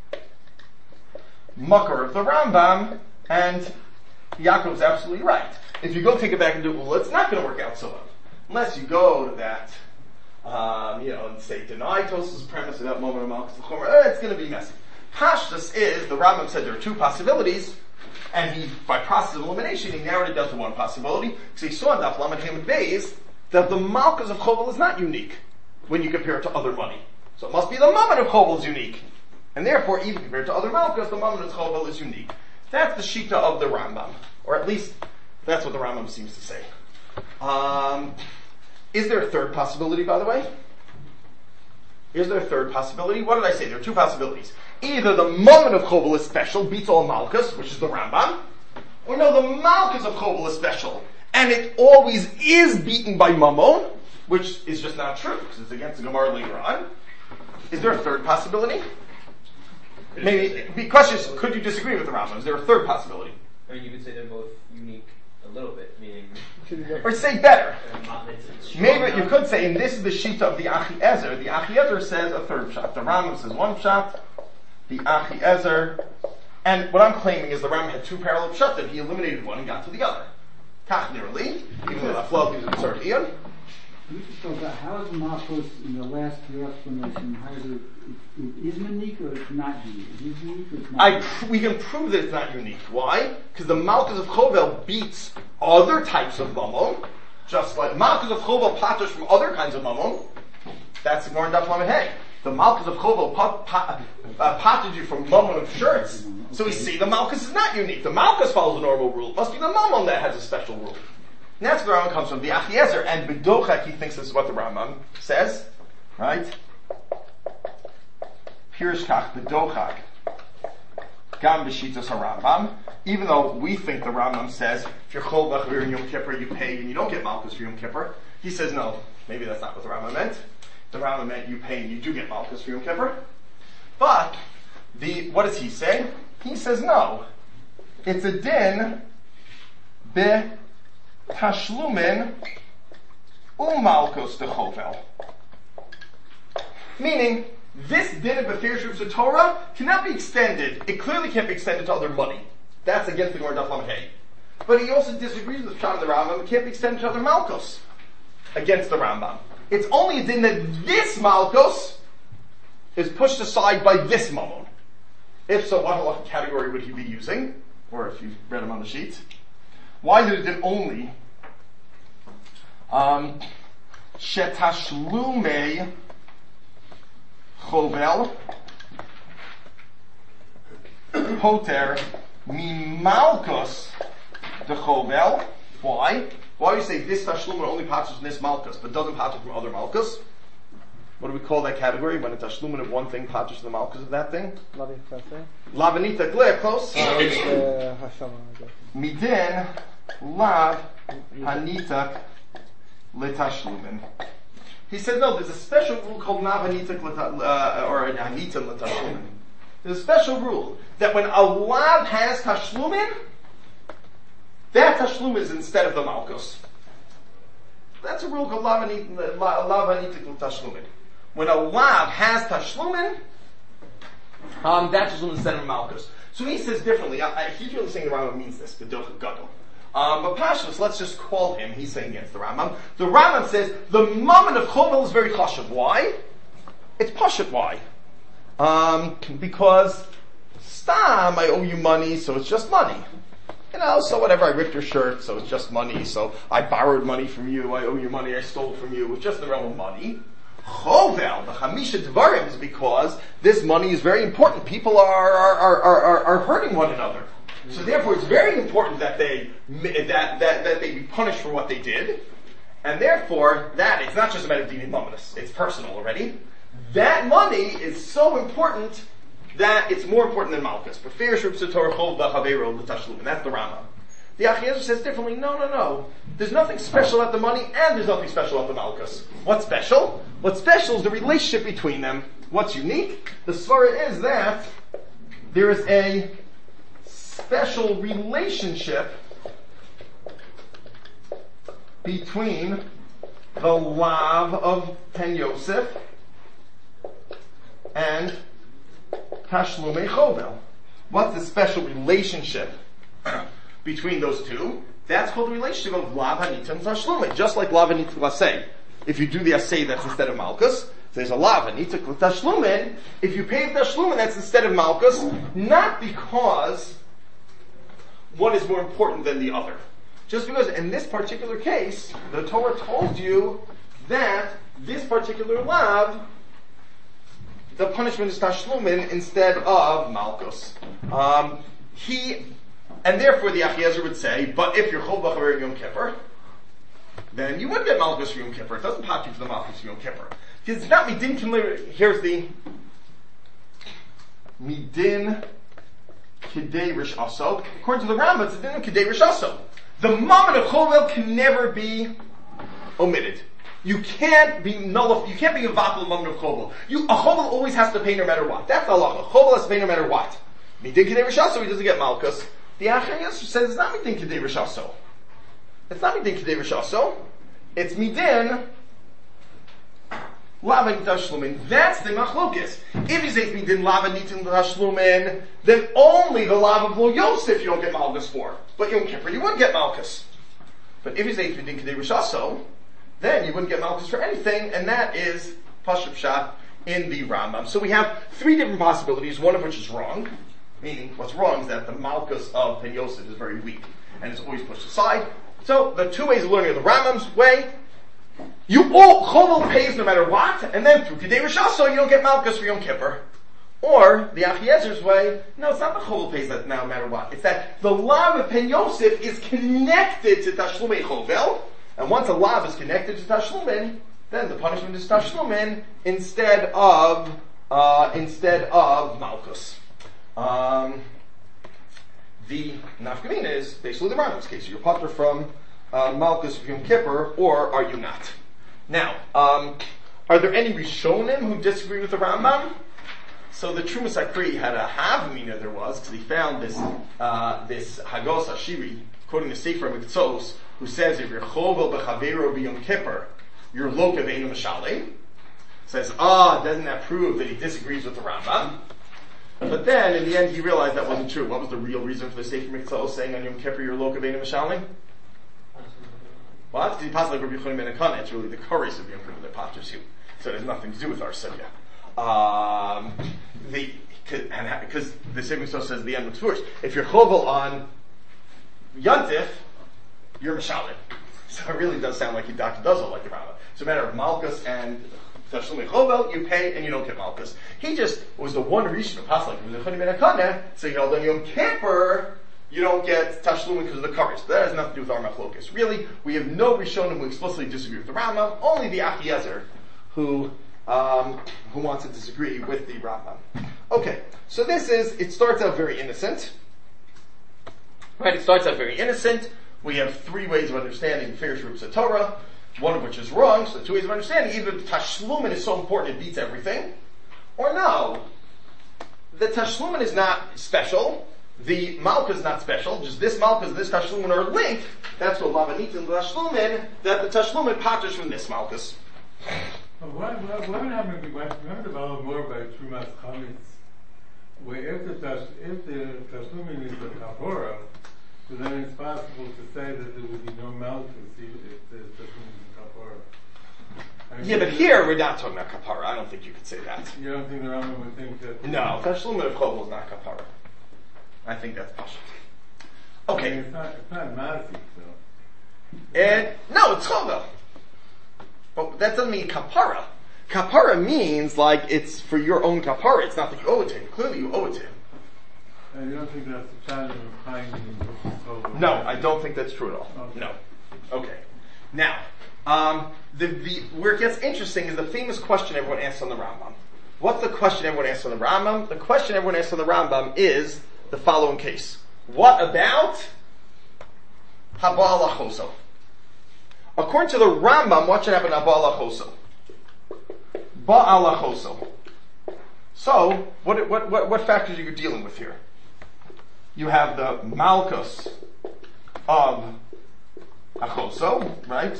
Makar of the Rambam, and Yaakov's absolutely right. If you go take it back and do it, well, it's not going to work out so well. Unless you go to that, um, you know, and say, deny Tosafos' premise about moment of Malchus Chomer, eh, it's going to be messy. Pashtus is, the Rambam said there are two possibilities, and he, by process of elimination, he narrowed it down to one possibility, because he saw in Daf Lamed Hey Amud Beis that the Malchus of Chovel is not unique when you compare it to other money. So it must be the mamon of chovel is unique. And therefore, even compared to other malchus, the mamon of chovel is unique. That's the shita of the Rambam. Or at least, that's what the Rambam seems to say. Um, is there a third possibility, by the way? Is there a third possibility? What did I say? There are two possibilities. Either the mamon of chovel is special, beats all malchus, which is the Rambam, or no, the malchus of chovel is special, and it always is beaten by mamon, which is just not true, because it's against the Gemara later on. Is there a third possibility? Maybe, the question is, could you disagree with the Rambam? Is there a third possibility? I mean, you could say they're both unique a little bit, meaning... Or say better. Not, it's, it's Maybe you could say, and this is the shita of the Achiezer, the Achiezer says a third shot. The Rambam says one shot, the Achiezer, and what I'm claiming is the Rambam had two parallel shots, that he eliminated one and got to the other. Kach nearly, even though that flow is absurd. Ian? So how is Malchus in the last your explanation? How is it, it is unique or it's not unique? It is unique or it's not I unique? pr- we can prove that it's not unique. Why? Because the Malchus of Chovel beats other types of mamon, just like Malchus of Chovel paters from other kinds of mamon. That's the Gemara Daf Lamed Hey. The Malchus of Chovel pat, pat, uh, paters you from mamon of shirts. So we see the Malchus is not unique. The Malchus follows a normal rule. It must be the mamon that has a special rule. And that's where the Rambam comes from, the Achiezer, and B'dochak, he thinks this is what the Rambam says, right? Pirishkach B'dochak, Gam B'shitas HaRambam, even though we think the Rambam says, if you're Chol B'Chavir in Yom Kippur, you pay and you don't get Malchus for Yom Kippur, he says no, maybe that's not what the Rambam meant. The Rambam meant you pay and you do get Malchus for Yom Kippur. But, the, what does he say? He says no. It's a din B'Chavir Tashlumin umalkos de chovel. Meaning, this din of Befir Shuvs Torah cannot be extended. It clearly can't be extended to other money. That's against the Gemara Daf Lamed Hey. But he also disagrees with the Pshat of the Rambam. It can't be extended to other malkos. Against the Rambam. It's only a din that this malkos is pushed aside by this mamon. If so, what halacha category would he be using? Or if you read him on the sheet. Why did it only um Shetashlume Chovel Poter Mimalkos de Chovel? Why? Why do you say this tashlumin only patches from this malchus, but doesn't patch from other malchus? What do we call that category when a tashlumin of one thing patches the malchus of that thing? Lavanita gleh, close. Midin lav hanitak letashlumin. He said no. There's a special rule called navanitak uh, or hanita letashlumin. There's a special rule that when a lav has tashlumin, that tashlumin is instead of the malchus. That's a rule called lavanitak letashlumin. When a lav has tashlumin, um, that tashlumin is instead of malchus. So he says differently. I, I, he's really saying the Rambam means this, the Docha Gadol. Um, but Pashtus, let's just call him, he's saying against the Rambam. The Rambam says the moment of Chovel is very chashuv. Why? It's Pashut. Why? Um, because Stam, I owe you money, so it's just money. You know, so whatever, I ripped your shirt, so it's just money, so I borrowed money from you, I owe you money, I stole from you, it's just the realm of money. Chovel, the Hamisha Devarim, is because this money is very important. People are, are, are, are, are hurting one another. So therefore it's very important that they, that, that, that they be punished for what they did. And therefore, that, it's not just a matter of dinin mamonos, it's personal already. That money is so important that it's more important than malchus. And that's the Rambam. The Achiezer says differently, no, no, no. There's nothing special about the money and there's nothing special about the malchus. What's special? What's special is the relationship between them. What's unique? The svara is that there is a special relationship between the lav of Pen Yosef and Tashlumei Chovel. What's the special relationship between those two? That's called the relationship of lav hanita and tashlumei. Just like lav hanita l'asei. If you do the asei, that's instead of malchus. There's a lav hanita l'tashlumin. If you pay the tashlumin, that's instead of malchus. Not because one is more important than the other. Just because in this particular case, the Torah told you that this particular lav, the punishment is tashlumin instead of malchus. Um, he, and therefore the Achiezer would say, but if you're chol b'chaver in Yom Kippur, then you would get malchus for Yom Kippur. It doesn't pop you for the malchus for Yom Kippur. Because it's not midin kinler. Here's the midin kidei rish aso. According to the Rambam, it's midin kidei rish aso. The moment of chovel can never be omitted. You can't be nullified. You can't be a vatal moment of chovel. You a chovel always has to pay no matter what. That's halacha. Chovel has to pay no matter what. Midin kidei rish aso, he doesn't get malchus. The Achiezer says it's not midin kidei rish aso. It's not midin kidei rish aso. It's midin lava nitashlumin. That's the machlokes. If he says midin lava nitashlumin, then only the lava of Lo Yosef you don't get malchus for. But Yom Kippur you would get malchus. But if he says midin kidei rish aso, then you wouldn't get malchus for anything, and that is Pashut Pshat in the Rambam. So we have three different possibilities, one of which is wrong. Meaning, what's wrong is that the malchus of Pen Yosef is very weak, and it's always pushed aside. So, the two ways of learning are the Rambam's way. You all, Chovel pays no matter what, and then through Kedei Rish Aso, you don't get malchus for Yom Kippur. Or, the Achiezer's way, no, it's not the Chovel pays that no matter what. It's that the lav of Pen Yosef is connected to Tashlumei Chovel, and once a lav is connected to Tashlumin, then the punishment is Tashlumin instead of, uh, instead of malchus. Um, the nafkamina is basically the Rambam's case. You're potter from uh, malchus of Yom Kippur, or are you not? Now, um, are there any Rishonim who disagree with the Rambam? So the Trumas Akri had a havamina there was, because he found this uh, this Hagos Ashiri, quoting the Sefer Mitzos, who says if you're chovel b'chavero b'Yom Kippur, you're loka v'einu mishale. Says, ah, doesn't that prove that he disagrees with the Rambam? But then, in the end, he realized that wasn't true. What was the real reason for the Sefer Mitzvah saying on Yom Kippur, you're loka v'einu mishale? What? Because he passed like Rabbi Yochanan ben Akana. It's really the chorus of Yom Kippur that pastors you. So it has nothing to do with our Sivya. Um, the, because the Sefer Mitzvah says the end of Tzuros. If you're chovel on Yantif, you're mishale. So it really does sound like he Doctor Dozel like the Rambam. It's a matter of malchus and Tashlumei Chovel, you pay and you don't get malchus. He just was the one Rishon of Pasuk, like Rabbi Yochanan ben Akana, so he held on Yom Kippur, you don't get tashlumin because of the coverage. That has nothing to do with our machlokas. Really, we have no Rishonim who explicitly disagree with the Rambam, only the Achiezer who, um, who wants to disagree with the Rambam. Okay, so this is, it starts out very innocent. Right, it starts out very innocent. We have three ways of understanding the Ferish Rupsa Torah, one of which is wrong, so two ways of understanding. Either the Tashlumin is so important it beats everything, or no, the Tashlumin is not special, the Malka is not special, just this Malka and this Tashlumin are linked, that's what Lavanit and the Tashlumin, that the Tashlumin patters from this Malkus. Well, what, what, what would happen if we went to develop more about Trumas Chametz, where if the, tash, if the Tashlumin is the Kapora, so then it's possible to say that there would be no Malkus if the Tashlumin is the Kapora. I mean, Yeah, but here we're not talking about Kapara. I don't think you could say that. You don't think the Rambam would think that? No, Tashlumin of Chovel is not Kapara. I think that's Pasha. I mean, Okay. it's not, it's not Masi, so. And, no, it's Chovel. But that doesn't mean Kapara. Kapara means like it's for your own Kapara. It's not that you owe it to him. Clearly you owe it to him. And you don't think that's the challenge of finding in No, I don't think that's true at all. Okay. No. Okay. Now, um, the, the, where it gets interesting is the famous question everyone asks on the Rambam. What's the question everyone asks on the Rambam? The question everyone asks on the Rambam is the following case. What about Haba'al HaChoso? According to the Rambam, what should happen to Haba'al HaChoso? Ba'al HaChoso. So, what, what, what, what factors are you dealing with here? You have the Malkus of Achoso, right?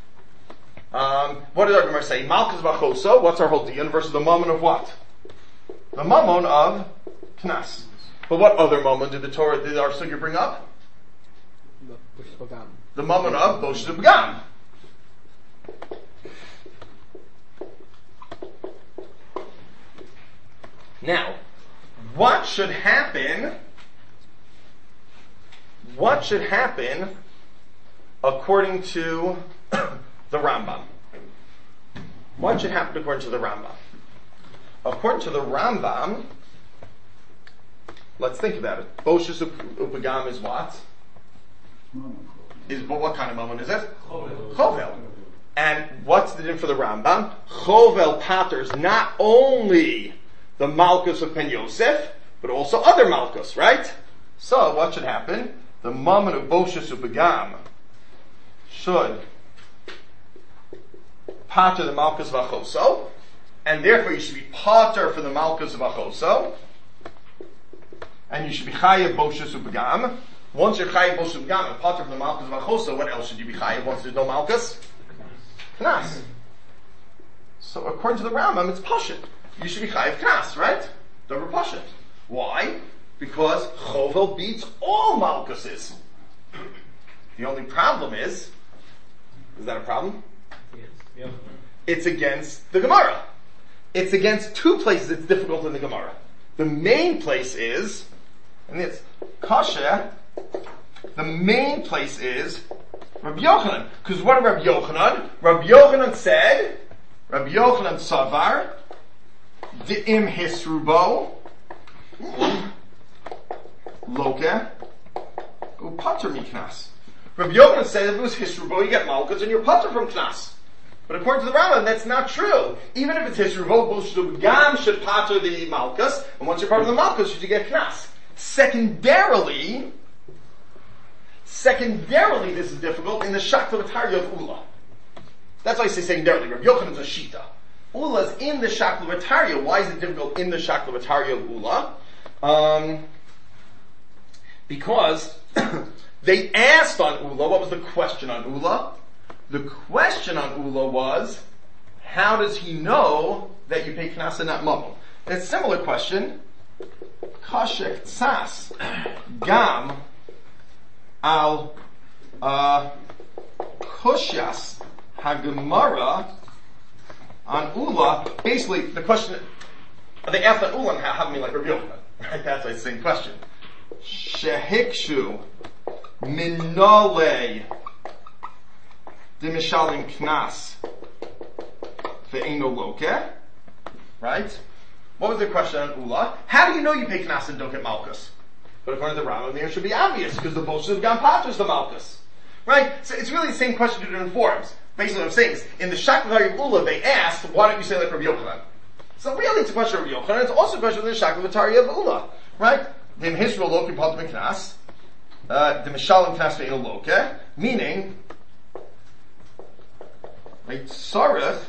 Um, what did our Gemara say? Malkus of Achoso, what's our whole diyan versus the Mammon of what? The Mammon of Knas. But what other Mammon did the Torah, did our Sugya bring up? The Mammon of Bosh Zubgam. Now, what should happen, what should happen according to the Rambam? What should happen according to the Rambam? According to the Rambam, let's think about it. Boshus Upagam is what? Is, what kind of Mammon is it? Chovel. Chovel. And what's the din for the Rambam? Chovel patters not only the Malkus of Pen Yosef, but also other Malkus, right? So, what should happen? The Mammon of Boshus Upagam should pater the Malkus of Achoso, and therefore you should be pater for the Malkus of Achoso, and you should be chayav Boshus Upagam. Once you're chayav Boshus Upagam and pater for the Malkus of Achoso, what else should you be chayav once there's no Malkus? Knas. So according to the Rambam, it's Pashut. You should be chayav Knas, right? Double Pashut. Why? Because Chovel beats all Malkuses. The only problem is, is that a problem? Yes. Yep. It's against the Gemara. It's against two places it's difficult in the Gemara. The main place is, and it's Kasha, the main place is Rabbi Yochanan. Because what did Rabbi Yochanan? Rabbi Yochanan said, Rabbi Yochanan Savar, Di'im Hisrubo, Loke, Upater Miknas. Rabbi Yochanan said if it was Hisrubo, you get Malkus and you're Pater from Knas. But according to the Rambam, that's not true. Even if it's Hisrubo, Gam should Pater the Malkus, and once you're part of the Malkus, you should get Knas. Secondarily, secondarily this is difficult in the Shaklavatari of Ula. That's why I say secondarily. Rabbi Yochanan's a Shita. Ula's in the Shaklavatari. Why is it difficult in the Shaklavatari of Ula? Um, because they asked on Ula, what was the question on Ula? The question on Ula was, how does he know that you pay Knas and not Mammon? And it's a similar question. Kashek Tzas Gam Al uh, Kushas Hagemara on Ula. Basically, the question, they asked on Ula, how, how many like Rabbi Yochanan? Right? That's the same question. Shehikshu Minole Dimishalim Knas Ve'eno Loke. Right? What was the question on Ula? How do you know you pay Knas and don't get Malkus? But according to the Rambam, the answer should be obvious, because the Boshus of Gam Paters the Malchus. Right? So it's really the same question in different forms. Basically what I'm saying is, in the Shakla of Ula, they asked, why don't you say like Rabbi Yochanan? So really it's a question of Rabbi Yochanan, it's also a question of the Shakla of Ula. Right? The Mhisra Loki Patim Knas, uh, the Mishalim Knas Ve'il Loke, meaning, right, Sareth,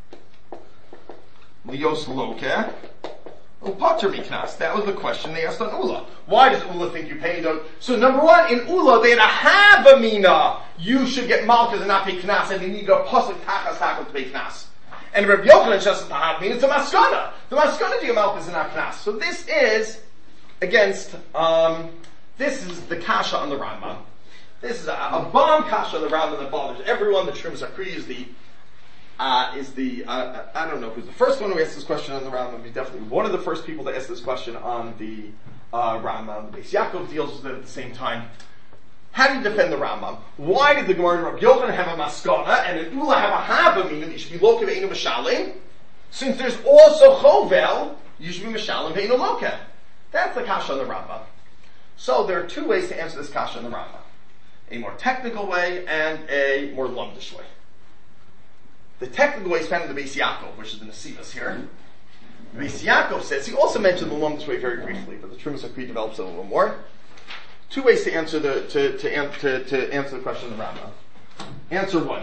Lios Loke, Upater Miknas. That was the question they asked on Ula. Why does Ula think you pay those? So number one, in Ula, they had a Havamina. You should get Malkas and not pay Knas, and you need a Pasuk Tachas Tachas to pay Knas. And Rabbi Yochanan just the Havamina, it's a Maskana. The Maskana to get Malkas and not Knas. So this is against, um, this is the Kasha on the Rambam. This is a, a bomb Kasha on the Rambam that bothers everyone. The Trim Zakri is the Uh, is the, uh, I don't know who's the first one who asked this question on the Rambam. He's definitely one of the first people to ask this question on the uh, Rambam. Beis Yaakov deals with it at the same time. How do you defend the Rambam? Why did the Gemara in Rabbi Yochanan have a maskana and in Ula have a haba, meaning you should be loka ve'inu mashalim? Since there's also chovel, you should be mashalim ve'inu loka. That's the kasha on the Rambam. So there are two ways to answer this kasha on the Rambam. A more technical way and a more lumdish way. The technical way is found in the Beis Yaakov, which is the Nesivos here. The Beis Yaakov says, he also mentioned the lumdish way very briefly, but the Trumas Akri develops it a little more. Two ways to answer the, to, to, to, to answer the question of the Rambam. Answer one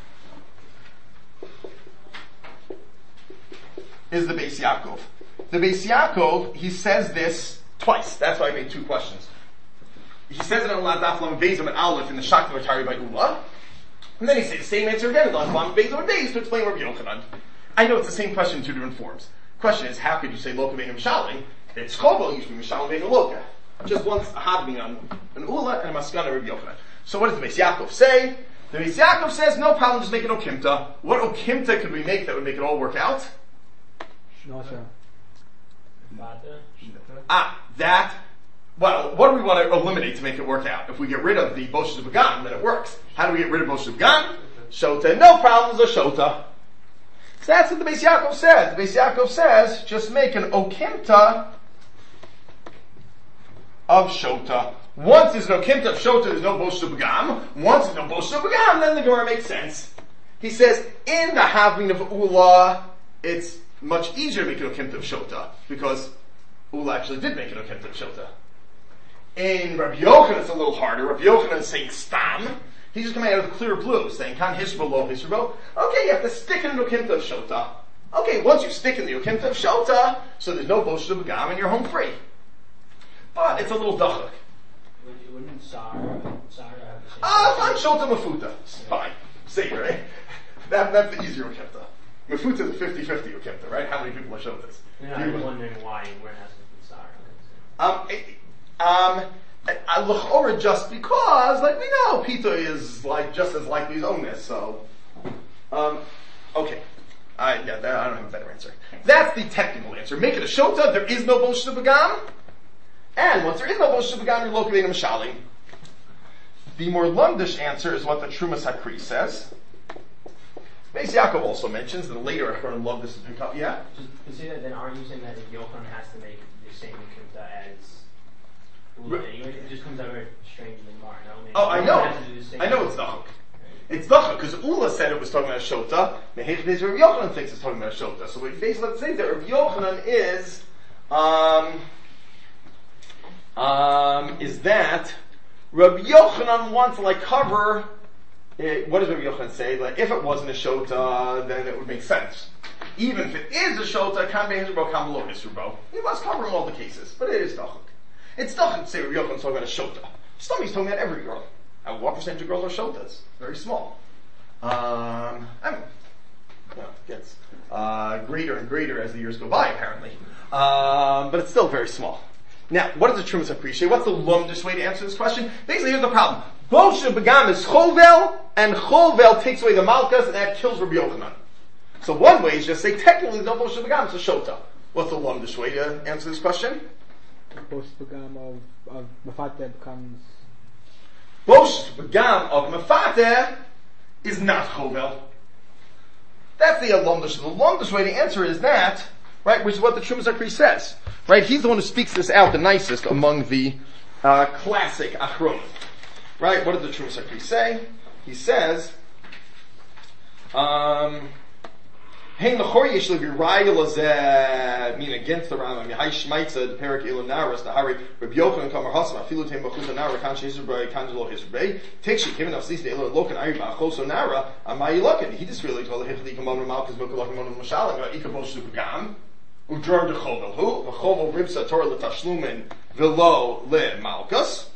is the Beis Yaakov. The Beis Yaakov, he says this twice. That's why I made two questions. He says it on Ladaf Lam Bezim and Aleph in the Shakla Vatari by Ula. And then he says the same answer again in the Lam Bezim and Beis to explain Rabbi Yochanan. I know it's the same question in two different forms. Question is, how could you say Loka Ve'im Mishalim? It's Chovel, you should be Mishalim Ve'im Loka. Just once a Hadmi on an Ula and a Maskana Rabbi Yochanan. So what does the Beis Yaakov say? The Beis Yaakov says, no problem, just make it Okimta. What Okimta could we make that would make it all work out? No, sir. Ah, that, well, what do we want to eliminate to make it work out? If we get rid of the Boshus Began, then it works. How do we get rid of Boshus Began? Shota, no problems, or Shota. So that's what the Beis Yaakov says. The Beis Yaakov says, just make an Okimta of Shota. Once there's no Okimta of Shota, there's no Boshus Began. Once there's no Boshus Began, then the Gemara makes sense. He says, in the Havmin of Ula, it's much easier to make an Okimta of Shota, because Ula actually did make an Okimta of Shota. In Rabbi Yochanan, it's a little harder. Rabbi Yochanan is saying Stam. He's just coming out of the clear blue, saying Kan Hisro Lo Hisro. Okay, you have to stick in the Okimta of Shota. Okay, once you stick in the Okimta of Shota, so there's no Boshus Begam and you're home free. But it's a little dachak. Wouldn't Sarah, Sarah have the same? Ah, fine, Shota Mafuta. Fine. Say, right? That, that's the easier Okimta. Mafuta is a fifty-fifty Okimta, right? How many people are Shotas? Yeah, I'm wondering why we're asking for Sarah. Um, um, L'chora just because, like we know, Pita is like just as likely as Ones, so, um, okay. I, yeah, that, I don't have a better answer. That's the technical answer. Make it a Shota, there is no Boshus Begam, and once there is no Boshus Begam, you're located in Mishalim. The more lumdish answer is what the Trumas Hakri says. Beis Yaakov also mentions that later I'm going to love this to pick up. Yeah? Just consider that then aren't you saying that if Yochanan has to make the same Kimta as Ula anyway? It just comes out very strange in the Gemara, no? Maybe Oh, I know. has to do the same I know it's Dachak. It's Dachak, because Ula said it was talking about a Shota. Mehesh Beis Rabbi Yochanan thinks it's talking about a Shota. So we face, let's say that Rabbi Yochanan is, um, um, is that Rabbi Yochanan wants to like cover. It, what does Rabbi Yochanan say? Like, if it wasn't a Shota, then it would make sense. Even if it is a Shota, kan be'hisrubo, kan be'lo hisrubo. You must cover in all the cases, but it is Dachak. It's Dachak to say Rabbi Yochanan's talking about a Shota. Stummy's talking about every girl. And what percentage of girls are Shotas? Very small. Um, I mean, well, it gets uh, greater and greater as the years go by, apparently. Um, but it's still very small. Now, what does the Trumas appreciate? What's the lumdish way to answer this question? Basically, here's the problem. Boshus Begam is Chovel, and Chovel takes away the Malkas, and that kills Rabbi Yochanan. So one way is just say, technically, no Boshus Begam, it's a Shota. What's the lumdish way to answer this question? Boshus Begam of, of Mefateh becomes... Boshus Begam of Mefateh is not Chovel. That's the lumdish. The lumdish way to answer is that, right, which is what the Trumas Akri says. Right, he's the one who speaks this out the nicest among the uh, classic achron. Right? What did the Trumas HaKri say? He says, um, Hein l'chor yesh levirayel azeh, mean against the Rambam, Yahai Shmaitza, the Perak Ilu Naras, the Hari, Rabbi Yochanan Kamar Hasam, Afilu Teim B'chuz Nara, Kansh Yisrael, Kansh Lo Yisrael, Take she given us these the Ilu Lokan Ari Ba'achos Nara, Amai Lokan. He just really told the Hifli Kamon Malchus Mokalak Mon Mashalim, Ikabosh Gam, Udrar de Chovel Hu, Vachovel Ribsa Torah LeTashlumin, Velo Le Malchus.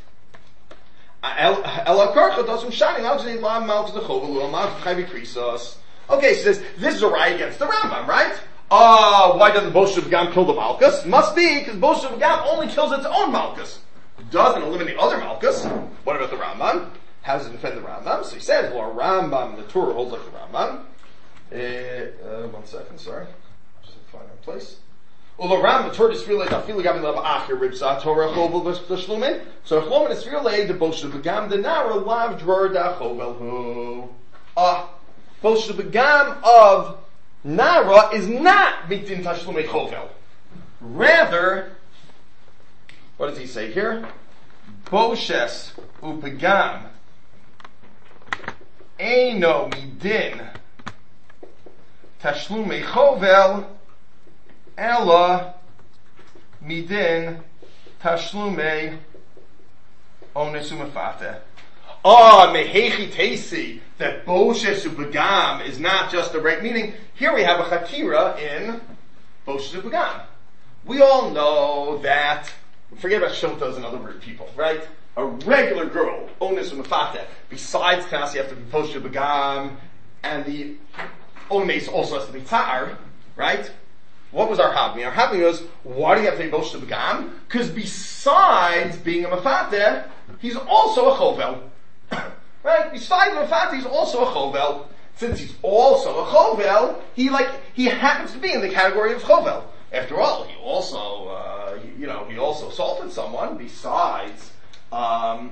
Ela Karcha doesn't shining out to the Lam Malchus the Chovel Hu, Malchus Chayvi Krisos. Okay, so this, this is a riot against the Rambam, right? Uh, why doesn't Bosh Gam kill the Malchus? Must be, because Bosh Gam only kills its own Malchus. Doesn't eliminate other Malchus. What about the Rambam? How does it defend the Rambam? So he says, well, Rambam, the Torah holds like the Rambam. Uh, uh, one second, sorry. Just find my place. Well, the Rambam, the Torah is really, I feel like I'm going to have Achir Ribsa, Torah Chovel B'Shlumin. So Chlomin is really the Bosh Gam, the Nara, Lav Dvar Da Chovel Hu. Ah. Bosh Begam of Nara is not Mitin Tashlumei Chovel. Rather, what does he say here? Boshes Upegam Eino Midin Tashlumei Chovel Ella Midin Tashlumei Onesumafate. Ah, mehechi teisi, that Boshes Ubegam is not just a right, meaning, here we have a Chakira in Boshes Ubegam. We all know that, forget about Shiltas and other weird people, right? A regular girl, Onis Umafate, besides Kas, you have to be Boshes Ubegam, and the Ones also has to be Ta'ar, right? What was our Havmi? Our Havmi was, why do you have to be Boshes Ubegam? Because besides being a Mafate, he's also a Chovel. Right? Besides Mafati, he's also a Chovel. Since he's also a Chovel, he like, he happens to be in the category of Chovel. After all, he also, uh, you know, he also assaulted someone besides, um,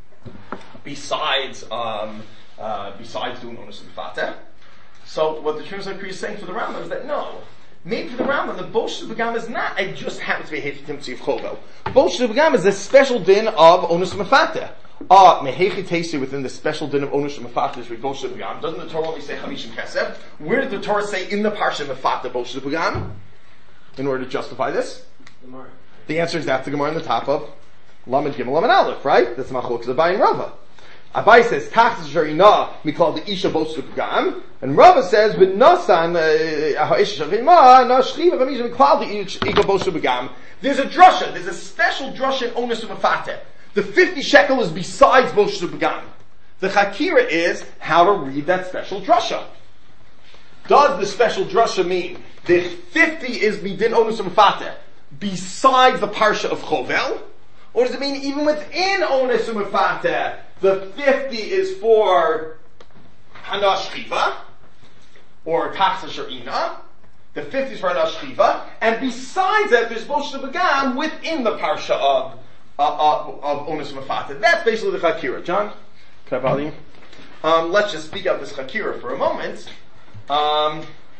besides, um, uh, besides doing Onus Mafate. So what the Trumas HaKri is saying for the Rambam is that no, maybe for the Rambam, the Bosh Begam is not, I just happen to be a Hitimtzi of Chovel. Bosh Begam is a special din of Onus Mafate. Ah, mehechi teisi within the special din of Onus Mafate is Bosh Begam. Doesn't the Torah only say Chamishim Kesef? Where did the Torah say in the Parsha Mafate Bosh Begam? In order to justify this? Gemara. The answer is that's the Gemara on the top of Lamed Gimel Lamed Aleph, right? That's Machlokes Abai and Rava. Abai says, Tachas Sharina, we call the Isha Bosh Begam. And Rava says, with Nasan, Isha Sharina, Na Shchiva, we call the Isha Bosh Begam. There's a drasha, there's a special drasha in Onus Mafate. The fifty shekel is besides Bosh Begam. The Chakira is how to read that special drasha. Does the special drasha mean the fifty is Midin Onus Mafate besides the Parsha of Chovel? Or does it mean even within Onus Mafate, the fifty is for Hana Shchiva or Tachsa Sharina? The fifty is for Hana Shchiva, and besides that, there's Bosh Begam within the Parsha of Uh, of, of Onus Mafate. That's basically the Chakira. John, can I bother you? Um, let's just speak out this Chakira for a moment. Um,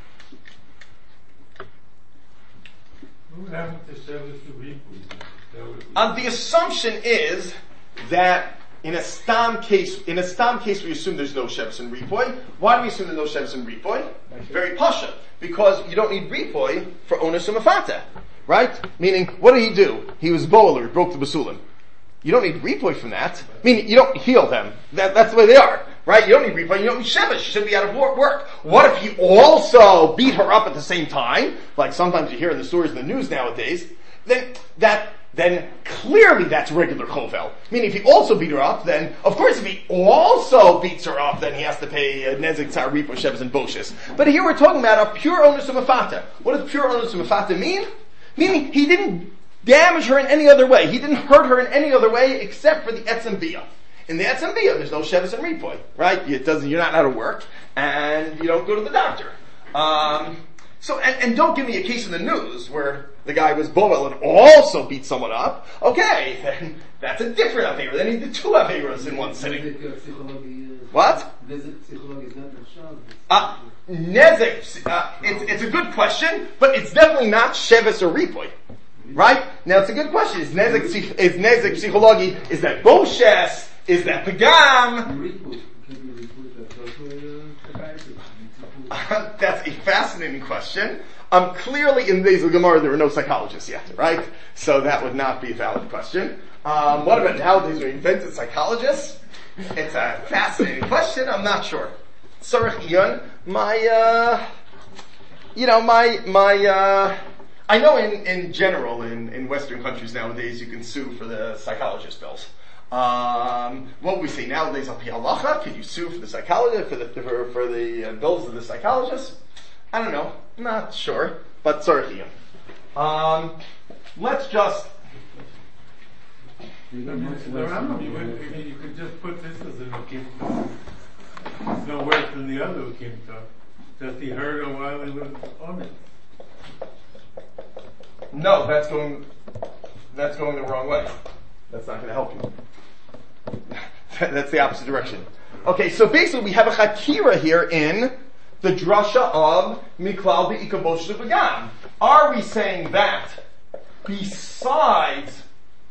What happened to Shevis Ripui? um, the assumption is that in a Stam case, in a Stam case we assume there's no Shevis and Ripoy. Why do we assume there's no Shevis and Ripoy? Very pasha. Because you don't need Ripoy for Onus Mafate. Right? Meaning, what did he do? He was bowler, he broke the basulim. You don't need replay from that. Meaning, you don't heal them. That, that's the way they are. Right? You don't need replay, you don't need shevish. You shouldn't be out of work. What if he also beat her up at the same time? Like sometimes you hear in the stories in the news nowadays. Then, that, then clearly that's regular chovel. Meaning, if he also beat her up, then, of course, if he also beats her up, then he has to pay uh, nezik, tzar, repo, shevis, and boshes. But here we're talking about a pure onus of mafata. What does pure onus of mafata mean? Meaning, he didn't damage her in any other way. He didn't hurt her in any other way except for the etzem biyah. In the etzem biyah, there's no shevis and ripoy, right? It doesn't, you're not out of work, and you don't go to the doctor. Um, so, and, and don't give me a case in the news where the guy was boel and also beat someone up. Okay, then that's a different avera. Then he did two averas in one sitting. What? Uh, Nezek, uh, it's, it's a good question, but it's definitely not shevis or ripoy. Right? Now it's a good question. Is nezek, psych- is nezek psychology, is that boshes? Is that pagam? That's a fascinating question. Um, clearly in Beis Gemara there were no psychologists yet, right? So that would not be a valid question. Um, what about nowadays we invented psychologists? It's a fascinating question. I'm not sure. Sorry, Ian. My, uh, you know, my, my, uh, I know in, in general in, in Western countries nowadays you can sue for the psychologist bills. Um, what we say nowadays on halacha, can you sue for the psychologist, for the, for, for the uh, bills of the psychologist? I don't know. Not sure. But sorry, Ian. Um, let's just, I mean, the Rambam, you, would, I mean, you could just put this as an ukimta. It's no worse than the other ukimta. Just he heard a while he was on it. no, that's going, that's going the wrong way. That's not going to help you. That's the opposite direction. Okay, so basically we have a chakira here in the drasha of Miklal Be'ikabosh B'gam. Are we saying that besides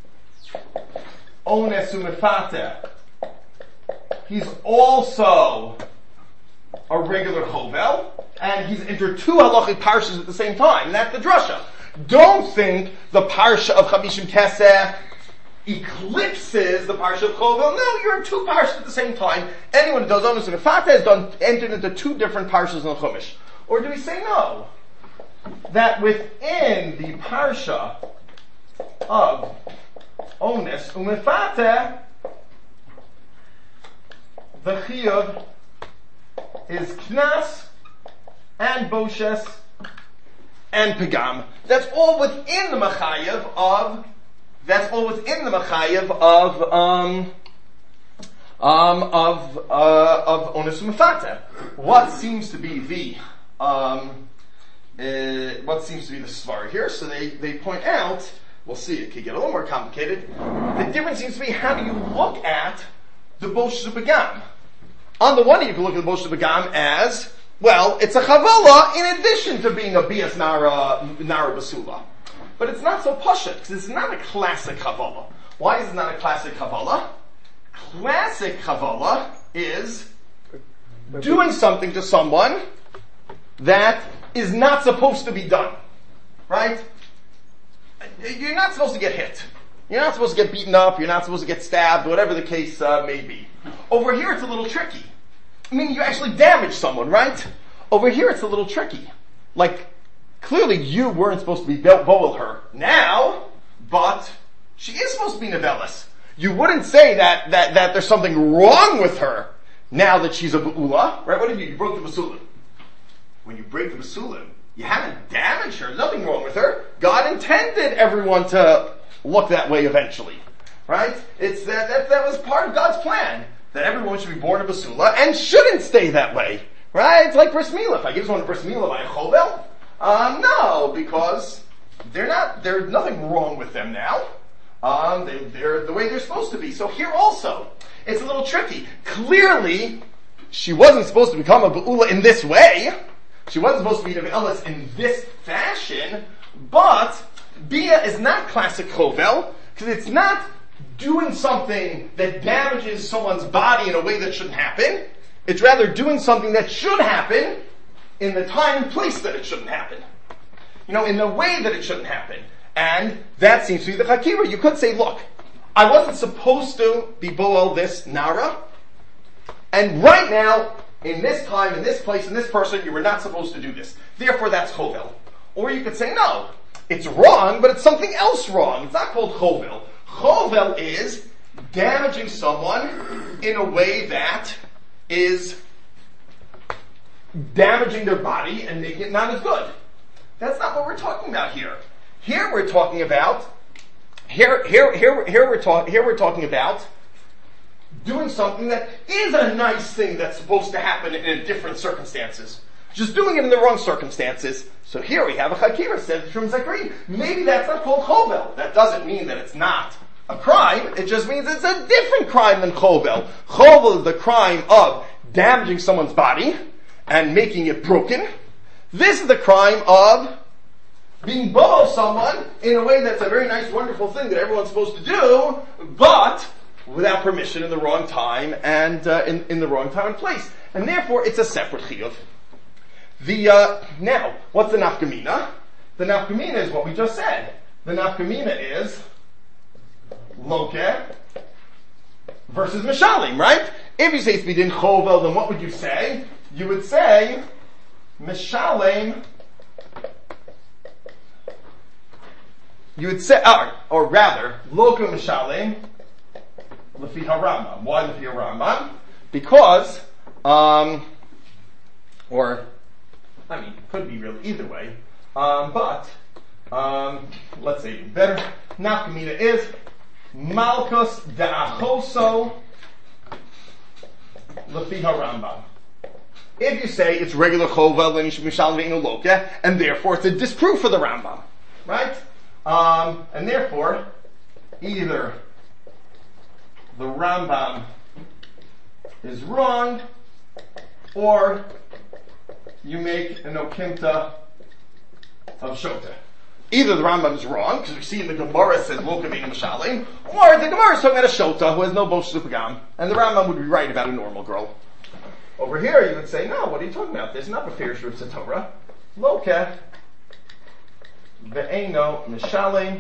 Ones U'Mefateh, he's also a regular chovel, and he's entered two halachic parshas at the same time, and that's the drasha. Don't think the parsha of Chamishim Keseh eclipses the parsha of chovel. No, you're in two parshas at the same time. Anyone who does Ones U'Mefateh has done entered into two different parshas in the Chumash. Or do we say no? That within the parsha of Ones U'Mefateh, the chiyuv is knas and boshes and pagam. That's all within the machayev of. That's all within the machayev of um um of uh, of Ones U'Mefateh. What seems to be the um uh, what seems to be the svar here? So they they point out. We'll see. It could get a little more complicated. The difference seems to be how do you look at the boshes pagam. On the one hand, you can look at the boshes pagam as, well, it's a chavala in addition to being a bias nara, nara basula. But it's not so pasha, because it's not a classic chavala. Why is it not a classic chavala? Classic chavala is doing something to someone that is not supposed to be done. Right? You're not supposed to get hit. You're not supposed to get beaten up. You're not supposed to get stabbed, whatever the case uh, may be. Over here, it's a little tricky. I mean, you actually damage someone, right? Over here, it's a little tricky. Like, clearly you weren't supposed to be bowl her now, but she is supposed to be nevelis. You wouldn't say that, that, that there's something wrong with her now that she's a be'ula, right? What did you do? You broke the basulim. When you break the basulim, you haven't damaged her. There's nothing wrong with her. God intended everyone to look that way eventually. Right? It's that, that, that was part of God's plan. That everyone should be born a basula and shouldn't stay that way. Right? It's like bris milah. If I give someone a bris milah by a chovel, uh, no, because they're not, there's nothing wrong with them now. Um, they, they're the way they're supposed to be. So here also, it's a little tricky. Clearly, she wasn't supposed to become a ba'ula in this way. She wasn't supposed to be nevelis in this fashion, but Bia is not classic chovel, because it's not doing something that damages someone's body in a way that shouldn't happen. It's rather doing something that should happen in the time and place that it shouldn't happen. You know, in the way that it shouldn't happen. And that seems to be the chakira. You could say, look, I wasn't supposed to be boel this nara, and right now, in this time, in this place, in this person, you were not supposed to do this. Therefore, that's chovel. Or you could say, no, it's wrong, but it's something else wrong. It's not called chovel. Chovel is damaging someone in a way that is damaging their body and making it not as good. That's not what we're talking about here. Here we're talking about, here, here, here, here we're talking, here we're talking about doing something that is a nice thing that's supposed to happen in different circumstances. Just doing it in the wrong circumstances. So here we have a chakira, says from Zachary. Maybe that's not called chovel. That doesn't mean that it's not a crime. It just means it's a different crime than chovel. Chovel is the crime of damaging someone's body and making it broken. This is the crime of being boho someone in a way that's a very nice, wonderful thing that everyone's supposed to do, but without permission in the wrong time and uh, in, in the wrong time and place. And therefore, it's a separate chiyuv. The, uh, now, what's the nafkamina? The nafkamina is what we just said. The nafkamina is loke versus mishalim, right? If you say it's bidin chovel, then what would you say? You would say mishalim. You would say, or, or rather, loke mishalim lefi harambam. Why lefi harambam? Because, um, or I mean, could be really either way, um, but um, let's say better. Nafkamina is Malkus da'achoso lefi harambam. If you say it's regular chovel and mishal ve'inu loke, and therefore it's a disproof for the Rambam, right? Um, and therefore, either the Rambam is wrong, or you make an okimta of shota. Either the Rambam is wrong, because we see in the Gemara it says loke ve'inu mishalim, or the Gemara is talking about a shota who has no bosh supagam, and the Rambam would be right about a normal girl. Over here you would say, no, what are you talking about? There's not a fair shur Torah. Loke ve'eno mishalim,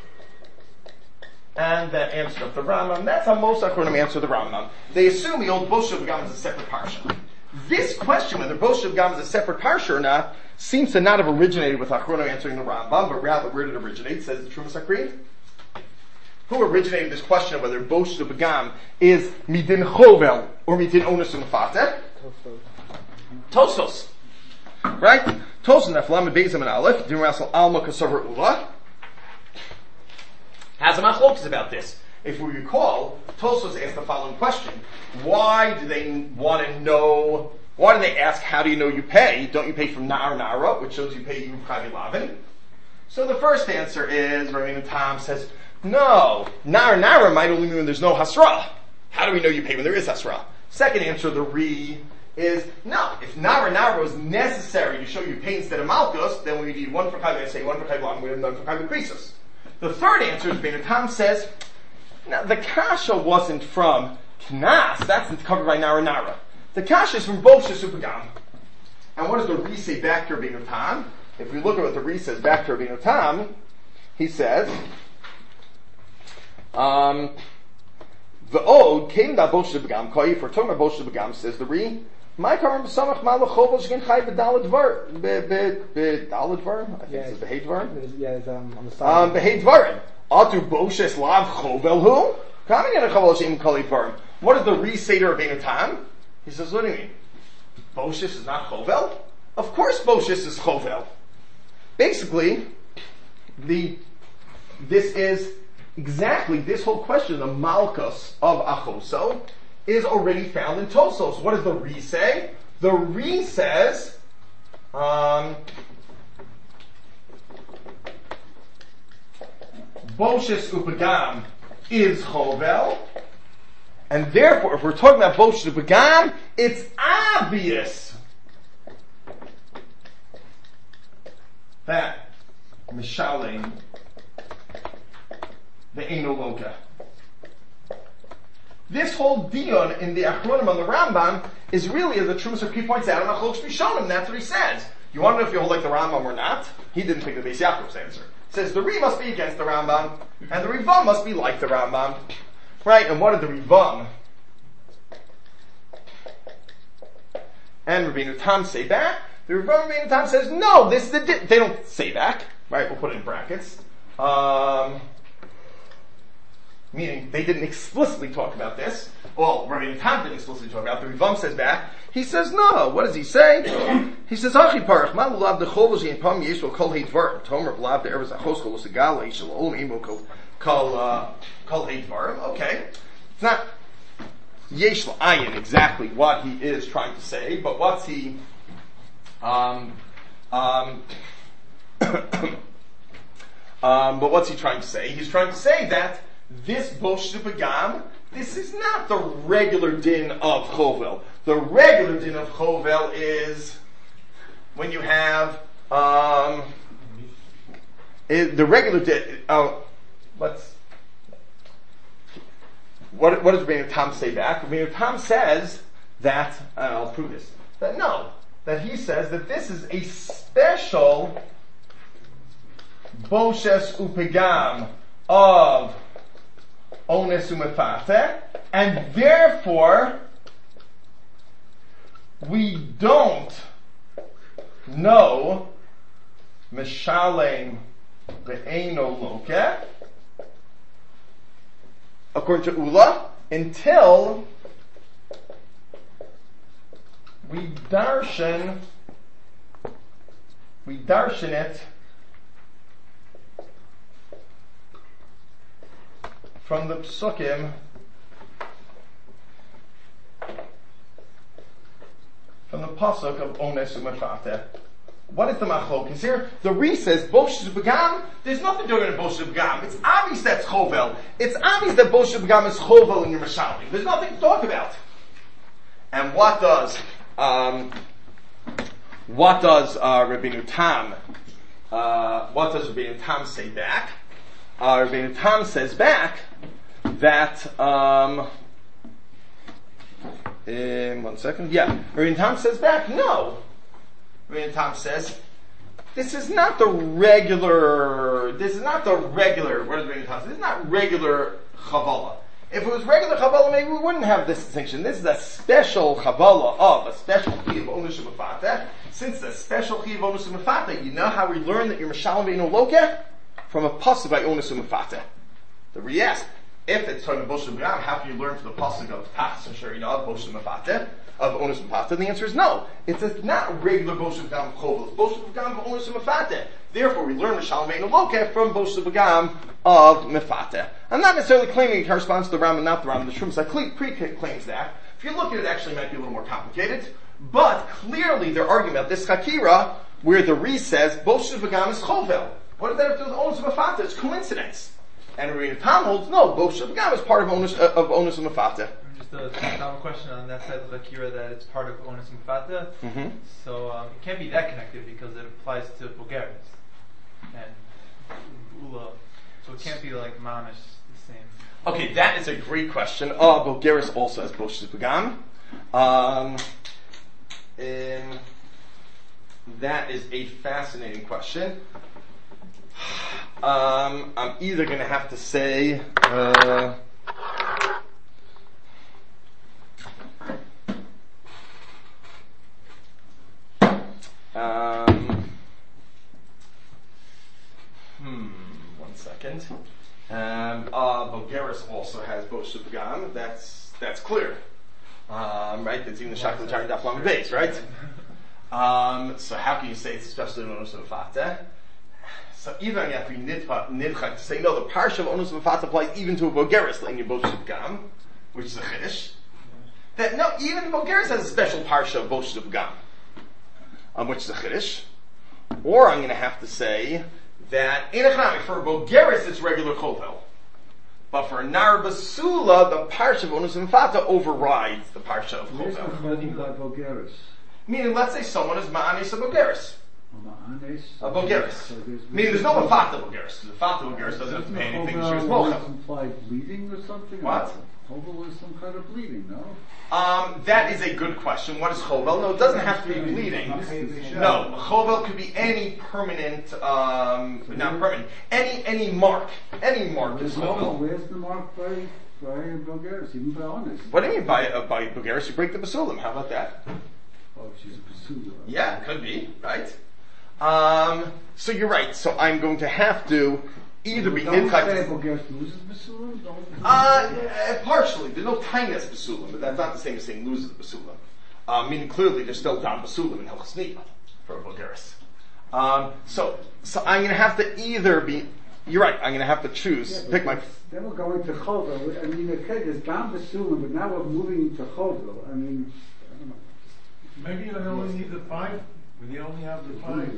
and that answer of the Rambam. That's how most Achronim answer the Rambam. They assume the old Bosh Gam is a separate parsha. This question, whether Bosh Gam is a separate parsha or not, seems to not have originated with Achronim answering the Rambam, but rather where did it originate? Says the Trumas Akrin. Who originated this question of whether Bosh Gam is midin chovel or midin onus u'mefateh? Tosfos. Right? Tosfos neflam beizim and aleph. Dimasal alma kasover ula. Has a machlokes about this. If we recall, Tosfos asked the following question: why do they want to know? Why do they ask? How do you know you pay? Don't you pay from nar nara, which shows you pay even chavi lavin? So the first answer is, Rabbeinu Tam says, no, nar nara might only mean when there's no hasra. How do we know you pay when there is hasra? Second answer, the re, is no. If nara nara was necessary to show you pay instead of malchus, then we need one for chavi say, one for chavi lavin, we have none for chavi krisus. The third answer is Rabbeinu Tam says, now the kasha wasn't from knas, that's covered by nara nara. The kasha is from both shesupagam. And what does the re say back to Rabbeinu Tam? If we look at what the re says back to Rabbeinu Tam, he says, um, the ode came da bosh begam koi for talking about bosh begam says the re my karam b'samach malachov shgen chay b'dalad dvar b'dalad dvar I think it's b'hei dvar yeah it's um on the side um b'hei dvarim atu boshes lav chovel hu coming in a chovel shem koli dvarim. What does the re say to Rabbeinu Tam? He says, what do you mean? Boshes is not chovel? Of course boshes is chovel. Basically, the this is exactly this whole question, the malchus of achoso, is already found in Tosos. What does the re say? The re says, um, Boshes upagam is chovel, and therefore, if we're talking about Boshes upagam, it's obvious that mishalim the Eino Loka. This whole dion in the Achronim on the Rambam is really, as the Trumas Akri points out, in Achloks Bishonim, that's what he says. You want to know if you hold like the Rambam or not? He didn't pick the Beis Yaakov's answer. He says the Re must be against the Rambam, and the Rivam must be like the Rambam. Right, and what did the Rivam and Rabbeinu Tam say back? The Rivam and Rabbeinu Tam says, no, this is the di-. They don't say back. Right, we'll put it in brackets. Um... Meaning, they didn't explicitly talk about this. Well, Rabbeinu Tam didn't explicitly talk about it. The Rivam says back. He says, no. What does he say? He says, Achi parach, ma lulav dechol v'zhin pam yeshua kol hei dvarim. Tomer lulav de'eres achos kol u'segala yishal olam imo kol kol hei dvarim. Okay. It's not yesh la'ayin exactly what he is trying to say, but what's he, um, um, um, but what's he trying to say? He's trying to say that this bosh pagam, this is not the regular din of chovel. The regular din of chovel is when you have um, It, the regular di- oh, let's. What what does Rabbeinu Tam say back? Rabbeinu Tam says that uh, I'll prove this. That no, that he says that this is a special boshes upegam of ones umefate, and therefore we don't know mishalem be'eno loke, according to Ula, until we darshan, we darshan it from the psukim, from the pasuk of ones umefate. What is the machlokes here? The Re says Boshes Begam. There's nothing doing in Boshes Begam. It's obvious that's chovel. It's obvious that Boshes Begam is chovel in your Mishalim. There's nothing to talk about. And what does um, what does uh, Rabbeinu Tam uh, what does Rabbeinu Tam say back? Uh, Rabbeinu Tam says back that um, in one second, yeah, Rabbeinu Tam says back no. Rabbeinu Tam says, this is not the regular, this is not the regular, what does Rabbeinu Tam say? This is not regular Chavala. If it was regular Chavala, maybe we wouldn't have this distinction. This is a special Chavala of, a special Chiv Onus Mefate. Since the special Chiv Onus Mefate, you know how we learn that you're Mishalem Be'eno Loke? From a pasuk by Onus Mefate. The Riyas, if it's talking about Boshes Begam, how can you learn from the pasuk of Tachs and Sharina of Boshes Mefate? Of Onus Mefate? The answer is no. It's a, not regular Boshes Begam Chovel. It's Boshes Begam of Onus Mefate. Therefore, we learn Mishalem Be'eno Loke from Boshes Begam of Mefate. I'm not necessarily claiming it corresponds to the Rambam, not the Rambam. The Shrum Pre claims that. If you look at it, it actually might be a little more complicated. But clearly, they're arguing about this Chakira, where the Re says Boshes Begam is Chovel. What does that have to do with Onus Mefate? It's coincidence. And Rabbeinu Tam holds no. Boshes Begam is part of Onus uh, of Onus Mefate. Just a final question on that side of Akira, that it's part of Onus Mefate. Mm-hmm. So um, it can't be that connected because it applies to Bulgarians and Ula. So it can't be like Mamish the same. Okay, that is a great question. Uh, Bulgaris also has Boshes Begam. Um, um, that is a fascinating question. Um, I'm either going to have to say. Uh, Um, hmm, one second. Um, uh, Bulgaris also has Boshes Begam. That's that's clear, um, right? That's even the Shakla Charin Daf Lam base, right? Um, so how can you say it's especially in Onus Mefate? So either you have to be nidchak to say no. The parsha of Onus Mefate applies even to a Bulgaris in your Boshes Begam, which is a chiddush. That no, even Bulgaris has a special parsha of Boshes Begam. Um, which is a chiddush, or I'm going to have to say that in economic for Bulgaris it's regular chovel, but for Nar Basula the parsha of Onus Mefate overrides the parsha of Where's the chovel. chovel by Bulgaris? Meaning, let's say someone is ma'anis a Bulgaris, Ma'anes? a Bulgaris. So there's- Meaning, there's no mafata Bulgaris. The mafata Bulgaris doesn't have to pay anything. She was Chovel mocha. always imply bleeding or something? What? Chovel is some kind of bleeding, no? Um, that is a good question. What is chovel? No, it doesn't have to be bleeding. No, chovel could be any permanent, um, not permanent, any any mark, any mark is Where's, no, chovel. where's the mark by, by Bulgaris, even by honest? What do you mean by uh, by Bulgaris? You break the basulim. How about that? Oh, she's a pursuer. Yeah, could be right. Um, so you're right. So I'm going to have to either be Don't say nidchak. Bulgaris loses basulim, don't. Uh, uh, partially. There's no tinus basulim, but that's not the same as saying loses the basulim. Uh, meaning clearly there's still dam basulim in Hilchos Nida for Bulgaris. Um, so, so I'm going to have to either be. You're right. I'm going to have to choose. Yeah, pick my. Then we're going to chovel. I mean, okay, there's dam basulim, but now we're moving into chovel. I mean, I don't know. Maybe you only need the five, when you only have the five.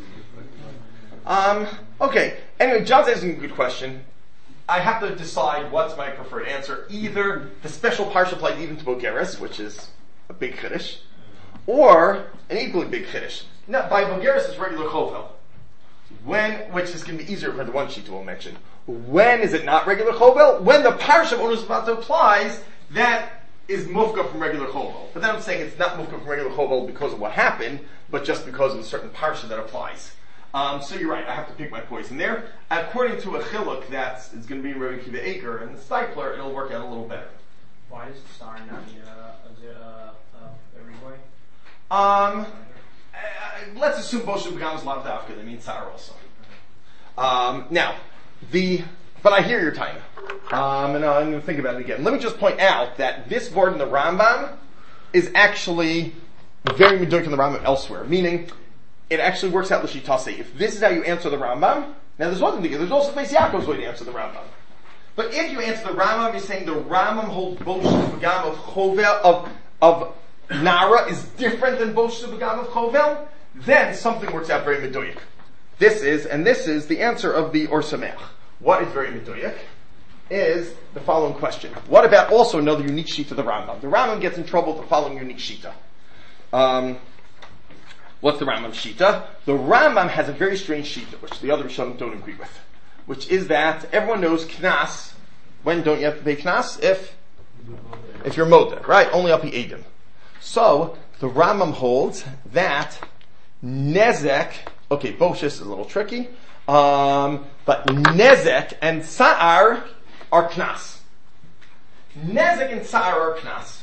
Um, okay. Anyway, John's asking a good question. I have to decide what's my preferred answer. Either the special parsha applies even to Bulgaris, which is a big chiddush, or an equally big chiddush. Now, by Bulgaris, it's regular chovel. When, which is going to be easier for the one sheet we'll mention. When is it not regular chovel? When the parish of onus vata applies, that is mufka from regular chovel. But then I'm saying it's not mufka from regular chovel because of what happened, but just because of a certain parsha that applies. Um, so you're right, I have to pick my poison there. According to a chiluk that's is going to be in Rebbe Kiva Acre and the Stipler, it'll work out a little better. Why does the star not need a, a, a, a revoy? Um, uh, let's assume Boshe Begam is Lav Dafka, that means Tsar also. Um, now, the, but I hear your time. Um, and I'm going to think about it again. Let me just point out that this word in the Rambam is actually very meduik in the Rambam elsewhere, meaning it actually works out l'shitase. If this is how you answer the Rambam, now there's one thing, there's also Beis Yaakov's way to answer the Rambam. But if you answer the Rambam, you're saying the Rambam holds Boshe Begam of Chovel, of, of Nara is different than Boshe Begam of Chovel, then something works out very meduik. This is, and this is the answer of the Or Sameach. What is very meduik is the following question. What about also another unique sheet of the Rambam? The Rambam gets in trouble with the following unique shita. Um, what's the Rambam shita? The Rambam has a very strange shita, which the other Rishonim don't agree with, which is that everyone knows knas. When don't you have to pay knas? If if you're modeh, right? Only up edim. So the Rambam holds that nezek. Okay, Boshes is a little tricky, um, but nezek and sa'ar are knas. Nezek and sa'ar are knas.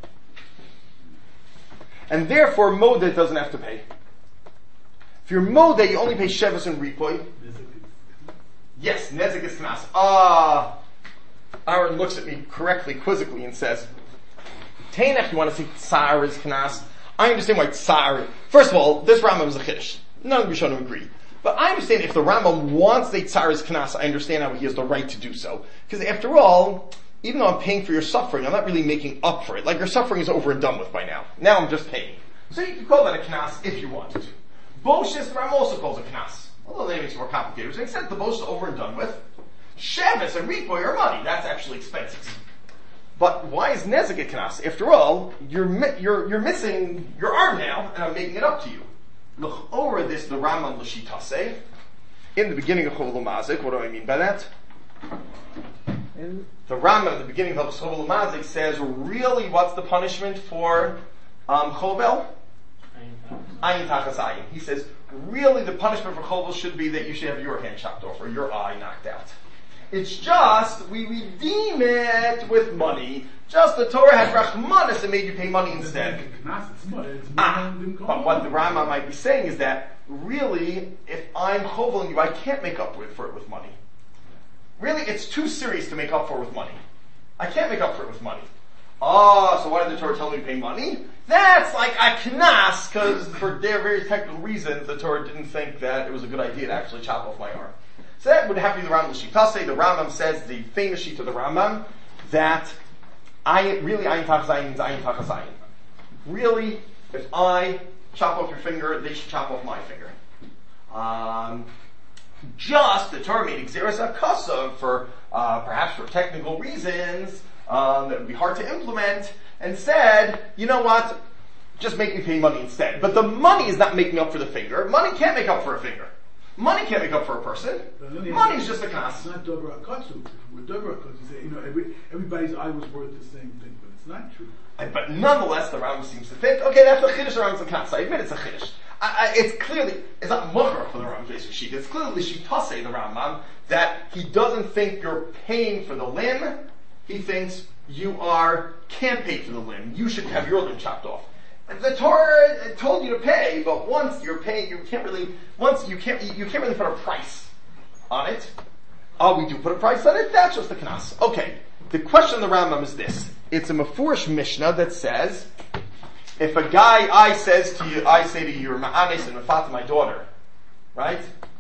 And therefore, modeh doesn't have to pay. If you're modeh, you only pay shevis and ripoy. Yes, nezek is knas. Ah, Aaron looks at me correctly, quizzically, and says, Tainach, you want to say sa'ar is knas? I understand why sa'ar. First of all, this Rambam is a chiddush. None of the Rishonim agree. But I understand if the Rambam wants the Tzaris Knas, I understand how he has the right to do so. Because after all, even though I'm paying for your suffering, I'm not really making up for it. Like your suffering is over and done with by now. Now I'm just paying. So you can call that a Knas if you wanted to. Boshes, the Rambam also calls it Knas. Although they make it more complicated. So except the Boshes is over and done with. Shevis and Ripoy are money. That's actually expenses. But why is Nezek a Knas? After all, you're, mi- you're, you're missing your arm now, and I'm making it up to you. Look over this, the Rambam l'shitase. In the beginning of Chovel Mazik, what do I mean by that? The Rambam at the beginning of Chovel Mazik says, really, what's the punishment for um, Chovel? Ayin tachas ayin. He says, really, the punishment for Chovel should be that you should have your hand chopped off or your eye knocked out. It's just we redeem it with money. Just the Torah had rachmanis and made you pay money instead. Ah, but what the Rambam might be saying is that really, if I'm choveling you, I can't make up for it with money. Really, it's too serious to make up for it with money. I can't make up for it with money. Ah, so why did the Torah tell me to pay money? That's like a knas, because for their very technical reasons, the Torah didn't think that it was a good idea to actually chop off my arm. So that would have to be the Rambam l'shitase. The Rambam says, the famous sheet of the Rambam, that I really ayin tachas ayin means ayin tachas ayin. Really, if I chop off your finger, they should chop off my finger. Um, just the Torah made exeris akasa for uh, perhaps for technical reasons um, that would be hard to implement, and said, you know what, just make me pay money instead. But the money is not making up for the finger. Money can't make up for a finger. Money can't make up for a person. Money is just a knas. It's not Dover HaKatsu. If it were Dover HaKatsu, you say, you know, every, everybody's eye was worth the same thing, but it's not true. And, but nonetheless, the Rambam seems to think, okay, that's the chiddush around the knas. I admit it's a chiddush. I, I, it's clearly, it's not mucher for the Rambam's basic sheet. It's clearly shitase, the Rambam, that he doesn't think you're paying for the limb. He thinks you are, can't pay for the limb. You should have your limb chopped off. The Torah told you to pay, but once you're paying, you can't really, once you can't, you can't really put a price on it. Oh, we do put a price on it? That's just the knas. Okay. The question of the Rambam is this. It's a Mefurish Mishnah that says, if a guy, I says to you, I say to you, you're ma'anes and mefata my daughter, right?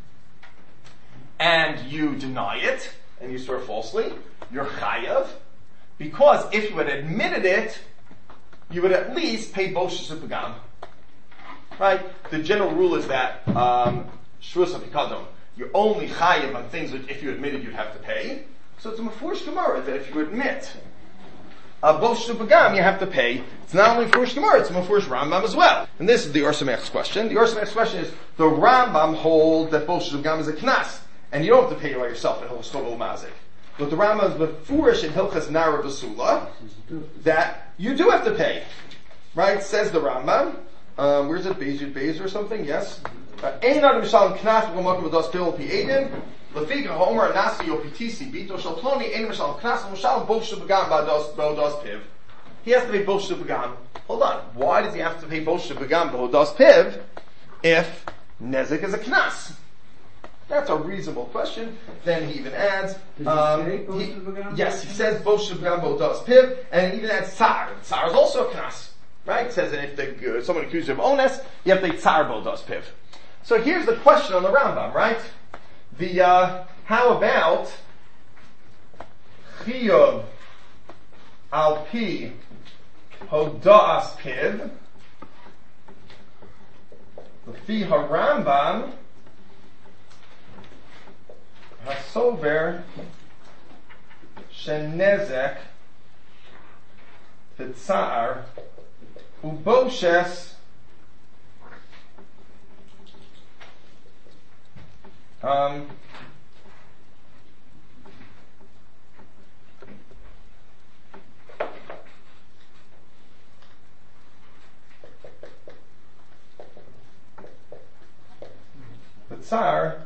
And you deny it, and you swear falsely, you're chayav, because if you had admitted it, you would at least pay Boshes Upagam. Right? The general rule is that, um, Shvus Apikadon, you're only chayav on things which if you admitted you'd have to pay. So it's a Mefurish Gemara that if you admit uh, Bosh Pagam, you have to pay. It's not only Mefurish Gemara, it's Mefurish Rambam as well. And this is the Or Samech's question. The Or Samech's question is, the Rambam holds that Bosh Pagam is a knas, and you don't have to pay it by yourself in Hilchos Tov Mazik. But the Rambam is Mefurish in Hilchos Nara Basula, that you do have to pay. Right? Says the Rambam. Um, where's it? Beis Yud Beis or something? Yes. Ein adam mishalem knas v'gomakim v'dos pil pi eden. Lefika ha'omer nasi yo pitisi bito shel ploni ein mishalem knas v'mishalem bosh shebagam ba'dos ba'dos piv. He has to pay bosh shebagam. Hold on. Why does he have to pay bosh shebagam ba'dos piv if nezik is a knas? That's a reasonable question. Then he even adds, um, he, yes, he says bosh shebagam ba'dos piv, and he even adds tsar. Tsar is also a knas. Right? It says that if the, uh, someone accuses you of ones, you have to tsar ba'dos piv. So here's the question on the Rambam, right? The, uh, how about Chiyuv al pi hoda'as piv L'fi ha-Rambam hasover shenezek v'tza'ar uboshes Um, the Tsar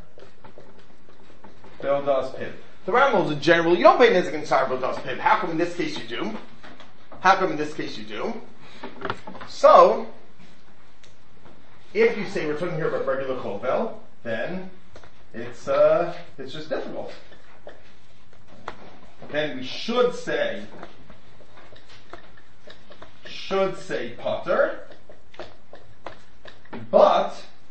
Beldas Piv. The Rambam is in general, you don't pay Nizik and Tsar Beldas Piv. How come in this case you do? How come in this case you do? So, if you say we're talking here about regular Chovel, then It's uh, it's just difficult. Then we should say, should say Potter, but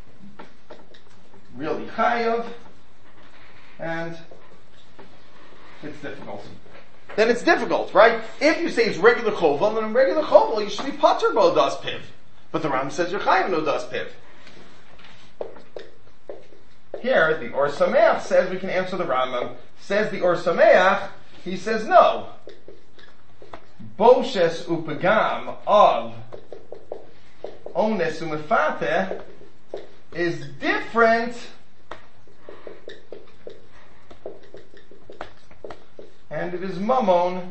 really Chayav, and it's difficult. Then it's difficult, right? If you say it's regular Chovel, then in regular Chovel you should be Potter bo das piv, but the Ram says you're Chayav no das piv. Here, the Or Sameach says we can answer the Rambam. Says the Or Sameach, he says no. Boshes upagam of ones umefate is different and it is mamon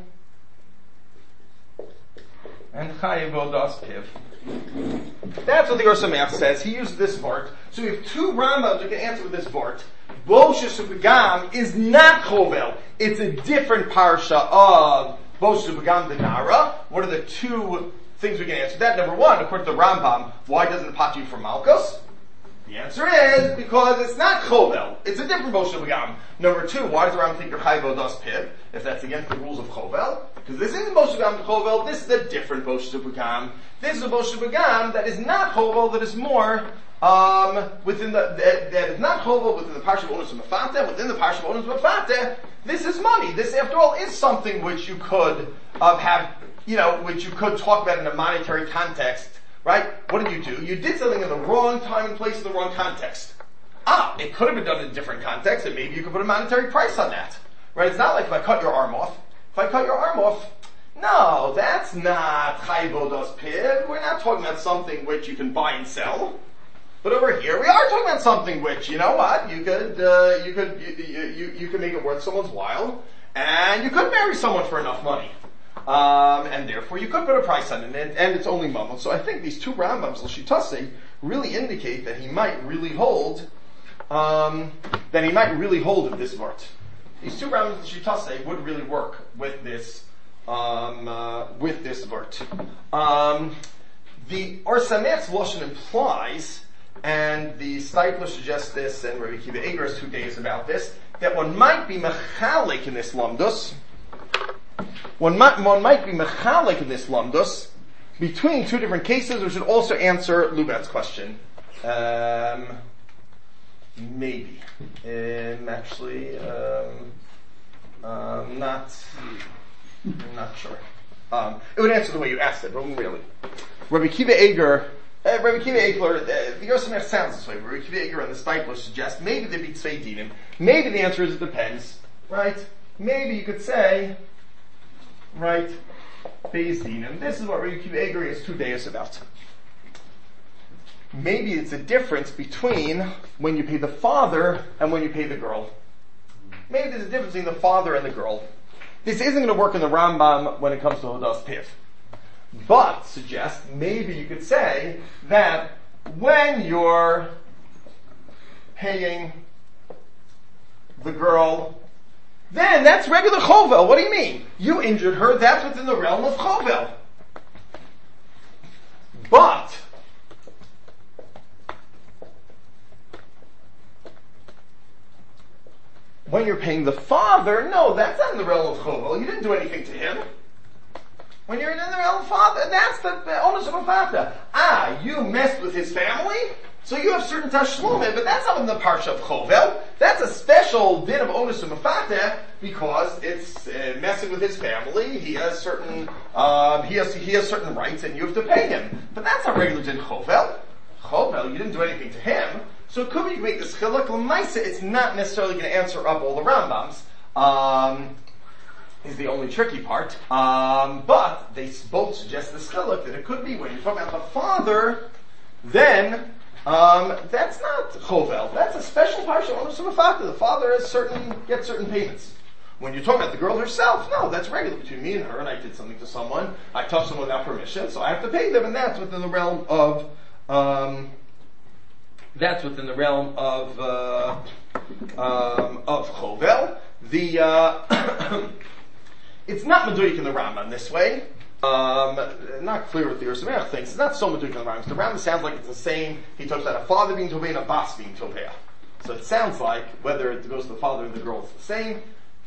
and chayiv odas piv. That's what the Or Sameach says. He uses this vart. So we have two Rambams who can answer with this vart. Boshes upagam is not chovel. It's a different parsha of Boshes upagam denara. What are the two things we can answer that? Number one, according to the Rambam, why doesn't it pot you for Malchus? The answer is because it's not chovel. It's a different Boshes upagam. Number two, why does the Rambam think you're chayv odas piv if that's against the rules of chovel? Because this isn't Boshes upagam to chovel. This is a different Boshes upagam. This is a Boshes upagam that is not chovel. That is more um, within the that, that is not chovel within the parsha of onus mefate. Within the parsha of onus mefate, this is money. This, after all, is something which you could uh, have, you know, which you could talk about in a monetary context. Right? What did you do? You did something in the wrong time and place in the wrong context. Ah, it could have been done in a different context, and maybe you could put a monetary price on that. Right? It's not like if I cut your arm off. If I cut your arm off, no, that's not chayv odas piv. We're not talking about something which you can buy and sell. But over here, we are talking about something which, you know what, you could, uh, you could, you, you, you could make it worth someone's while, and you could marry someone for enough money. Um, and therefore you could put a price on it, and, and it's only mamon. So I think these two Rambams, L'shitase, really indicate that he might really hold, um, that he might really hold of this vart. These two Rambams, L'shitase, would really work with this, um, uh, with this vart. Um, the Or Sameach's lashon implies, and the Steipler suggests this, and Rabbi Akiva Eiger has two days about this, that one might be mechalik in this lamdus. One might, one might be mechalik in this lamdus between two different cases, which should also answer Lubet's question. Um, maybe. Um, actually, um, um, not, not sure. Um, it would answer the way you asked it, but really. Rabbi Akiva Eiger, uh, Rabbi Akiva Eiger, uh, the Or Sameach sounds this way. Rabbi Akiva Eiger and the Steipler suggest maybe there'd be tzvei dinim. Maybe the answer is it depends, right? Maybe you could say, right, Beis Dinim. This is what Rabbi Akiva Eiger is two days about. Maybe it's a difference between when you pay the father and when you pay the girl. Maybe there's a difference between the father and the girl. This isn't going to work in the Rambam when it comes to Hodas Piv. But, suggest, maybe you could say that when you're paying the girl, then that's regular chovel. What do you mean? You injured her, that's within the realm of chovel. But, when you're paying the father, no, that's not in the realm of chovel. You didn't do anything to him. When you're in the realm of father, that's the onus of a father. Ah, you messed with his family, so you have certain tashlumim, but that's not in the parsha of chovel. That's a special din of onus of a father because it's uh, messing with his family. He has certain um, he has he has certain rights, and you have to pay him. But that's not regular din chovel. Chovel, you didn't do anything to him. So it could be you make this chiluk l'maisa. It's not necessarily going to answer up all the Rambams. Um, is the only tricky part. Um, but they both suggest this chiluk that it could be when you're talking about the father, then um, that's not chovel. That's a special parsha onus of a father. The father has certain gets certain payments. When you're talking about the girl herself, no, that's regular between me and her. And I did something to someone. I touched someone without permission, so I have to pay them, and that's within the realm of. Um, That's within the realm of uh, um, of chovel. The uh, it's not meduyik in the Rambam this way. Um, not clear what the Yerushalayim thinks. It's not so meduyik in the Rambam. The Rambam sounds like it's the same. He talks about a father being tovei and a bas being tovei. So it sounds like whether it goes to the father or the girl, it's the same.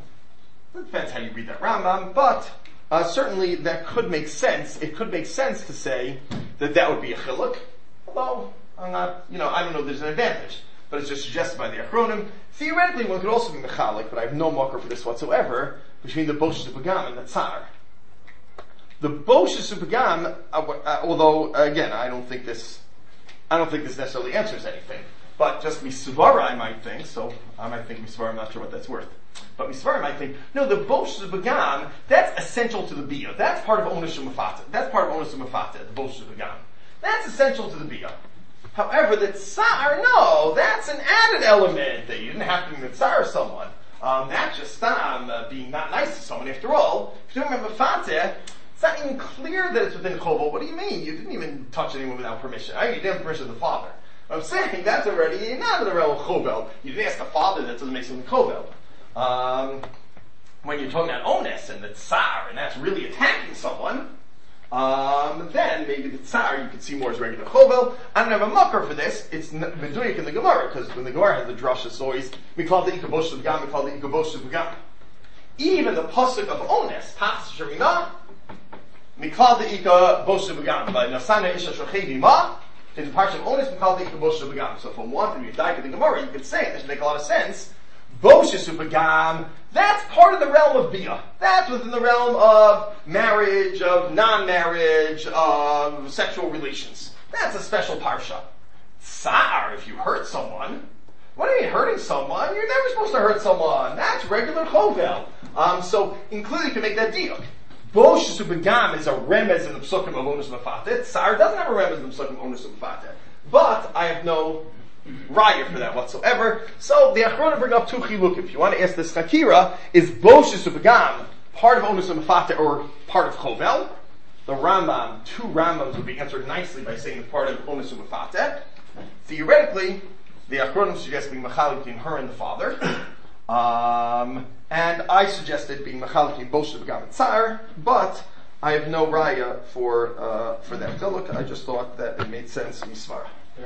It depends how you read that Rambam, but uh, certainly that could make sense. It could make sense to say that that would be a chiluk, although. I'm not, you know, I don't know if there's an advantage, but it's just suggested by the Achronim. Theoretically, one could also be mechalik, but I have no marker for this whatsoever, between the Boshus Upagam and the Tsar. The Boshus Upagam, uh, uh, although, again, I don't think this, I don't think this necessarily answers anything, but just Misvara I might think, so I might think Misvara, I'm not sure what that's worth. But Misvara might think, no, the Boshus Upagam, that's essential to the Biyah. That's part of Onus Mafata. That's part of Onus Mafata, the Boshus Upagam. That's essential to the Biyah. However, the tsar, no, that's an added element that you didn't have to be the tsar someone. Um, that's just um, uh, being not nice to someone. After all, if you don't remember fateh, it's not even clear that it's within chovel. What do you mean? You didn't even touch anyone without permission. I mean, you didn't have permission of the father. I'm saying that's already not in the realm of chovel. You didn't ask the father, that doesn't make something chovel. Um, when you're talking about onus and the tsar, and that's really attacking someone, Um, then maybe the tsar you could see more as regular chovel. I don't have a mucker for this. It's meduyik in the Gemara because when the Gemara has the drush, it's always mikal the ikabosh of gam, mikal the ikabosh of gam. Even the pasuk of ones, pas shemina, mikal the ikabosh of gam. By nasana isha shochevi ma, in the parsha of ones, mikal the ikabosh of gam. So from one to be dike in the Gemara, you could say it. That should make a lot of sense. Boshus upagam, that's part of the realm of biyah. That's within the realm of marriage, of non-marriage, of sexual relations. That's a special parsha. Tsar, if you hurt someone, what are you hurting someone? You're never supposed to hurt someone. That's regular chovel. Um, so, including you can make that deal. Boshus upagam is a remez in the psukim of onus mafatet. Tsar doesn't have a remez in the psukim of onus mafatet. But I have no raya for that whatsoever. So the Achronim bring up two chiluk. If you want to ask this chakira, is Boshus Upagam part of Onus Mafata or part of Chovel? The Rambam, two Rambams would be answered nicely by saying it's part of Onus Mafata. Theoretically, the Achronim suggest being machalik between her and the father. Um, and I suggested being machalik between Boshus Upagam and Tsar, but I have no raya for uh, for that chiluk. I just thought that it made sense in Misvara.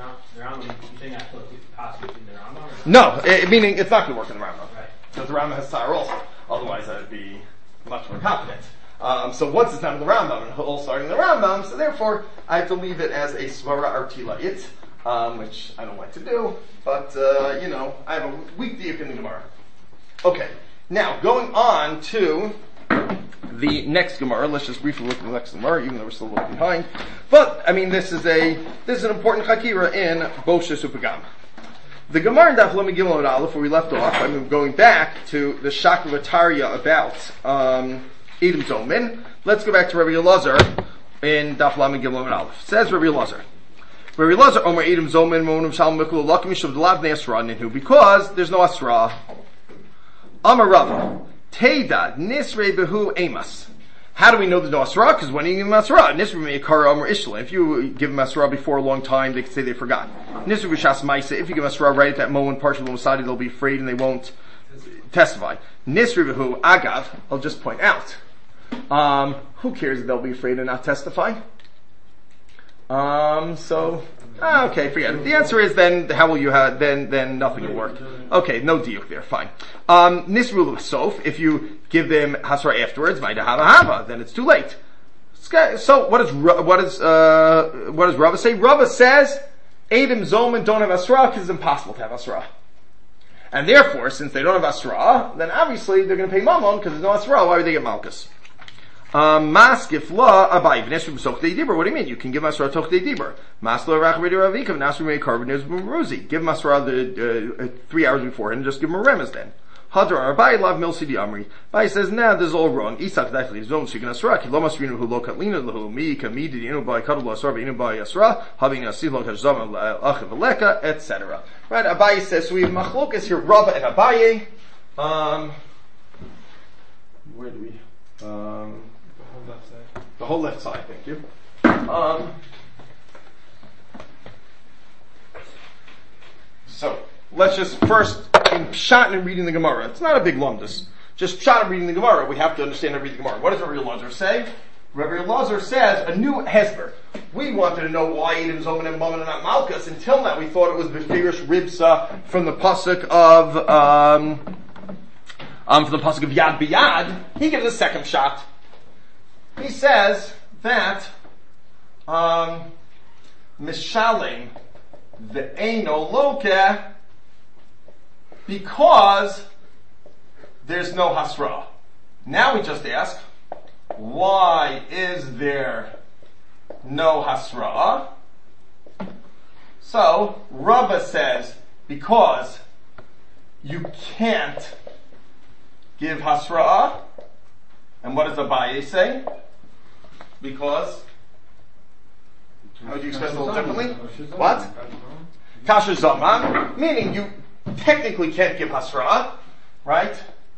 No, it, meaning it's not going to work in the Rambam. Right. Because the Rambam has Tsar also. Otherwise, I'd be much more confident. Um, so once it's not in the Rambam, and all starting in the Rambam, so therefore, I have to leave it as a Svara Artila It, um, which I don't like to do, but, uh, you know, I have a weak diuk in the Gemara. Okay, now, going on to the next Gemara. Let's just briefly look at the next Gemara, even though we're still looking behind. But, I mean, this is a, this is an important chakira in Boshus Upagam. The Gemara in Daf Lamed Gimel Amud Aleph, where we left off, I'm going back to the Shakravataria about, um, Edom Zomin. Let's go back to Rabbi Elazar in Daf Lamed Gimel Amud Aleph. Says Rabbi Elazar. Rabbi Elazar Omer Edom Zomen Monim Shalom Mikul Lakim Yishuv Delav Ne'asra Ninhu, because there's no asra. Amar Rava Teida Nisrei Behu Emas. How do we know there's no asra? Because when you give him asra, Nisrei Me'ikara Amar Ishla. If you give him asra before a long time, they could say they forgot. Nisrei B'Shas Maisa. If you give him asra right at that moment, partial Musadi, they'll be afraid and they won't testify. Nisrei Behu Agav. I'll just point out. Um, who cares if they'll be afraid and not testify? Um, so, ah, okay, forget it. The answer is then, how will you have, then, then nothing will work. Okay, no diuk there, fine. Um, Nisru Sof, if you give them Hasra afterwards, Maida Hava Hava, then it's too late. So, what does, what does, uh, what does Rava say? Rava says, Adam Zoman don't have Asra because it's impossible to have Asra. And therefore, since they don't have Asra, then obviously they're going to pay Mammon because there's no Asra. Why would they get Malchus? Um, Maskif la abai v'neshrim sochtei dibur. What do you mean? You can give masra tochtei dibur. Masla rach v'di ravikav nasrim mei karben is b'meruzi. Give masra the uh, uh, three hours before and just give him a remez then. Hadar abai lav milsi di amri. Abai says, nah, this is all wrong. Isak dachli zon shikan asra ki lo masrinu hu lo katlina lahu mi kamidi inu bai kadul asra inu bai asra having a silo kajzam achiv aleka et cetera. Right? Abai says so we have machlokas here. Rava and Abaye. Um, where do we? Um. Left side. The whole left side, thank you. Um, so, let's just first, in Pshat and reading the Gemara, it's not a big lumdus. Just Pshat and reading the Gemara, we have to understand and read the Gemara. What does Rabbi Elazar say? Rabbi Elazar says, a new hesper. We wanted to know why Edom Zoman and Mammon and not Malchus. Until now, we thought it was Befirish Ribsa from the pasuk of, um, um, from the pasuk of Yad B'Yad. He gives a second shot. He says that um, Mishalim ve'eno loke because there's no hasra. Now we just ask, why is there no hasra? So Rava says because you can't give hasra. And what does Abaye say? Because, how would you express it a little differently? What? Kasher Zaman, meaning you technically can't give Hasra, right?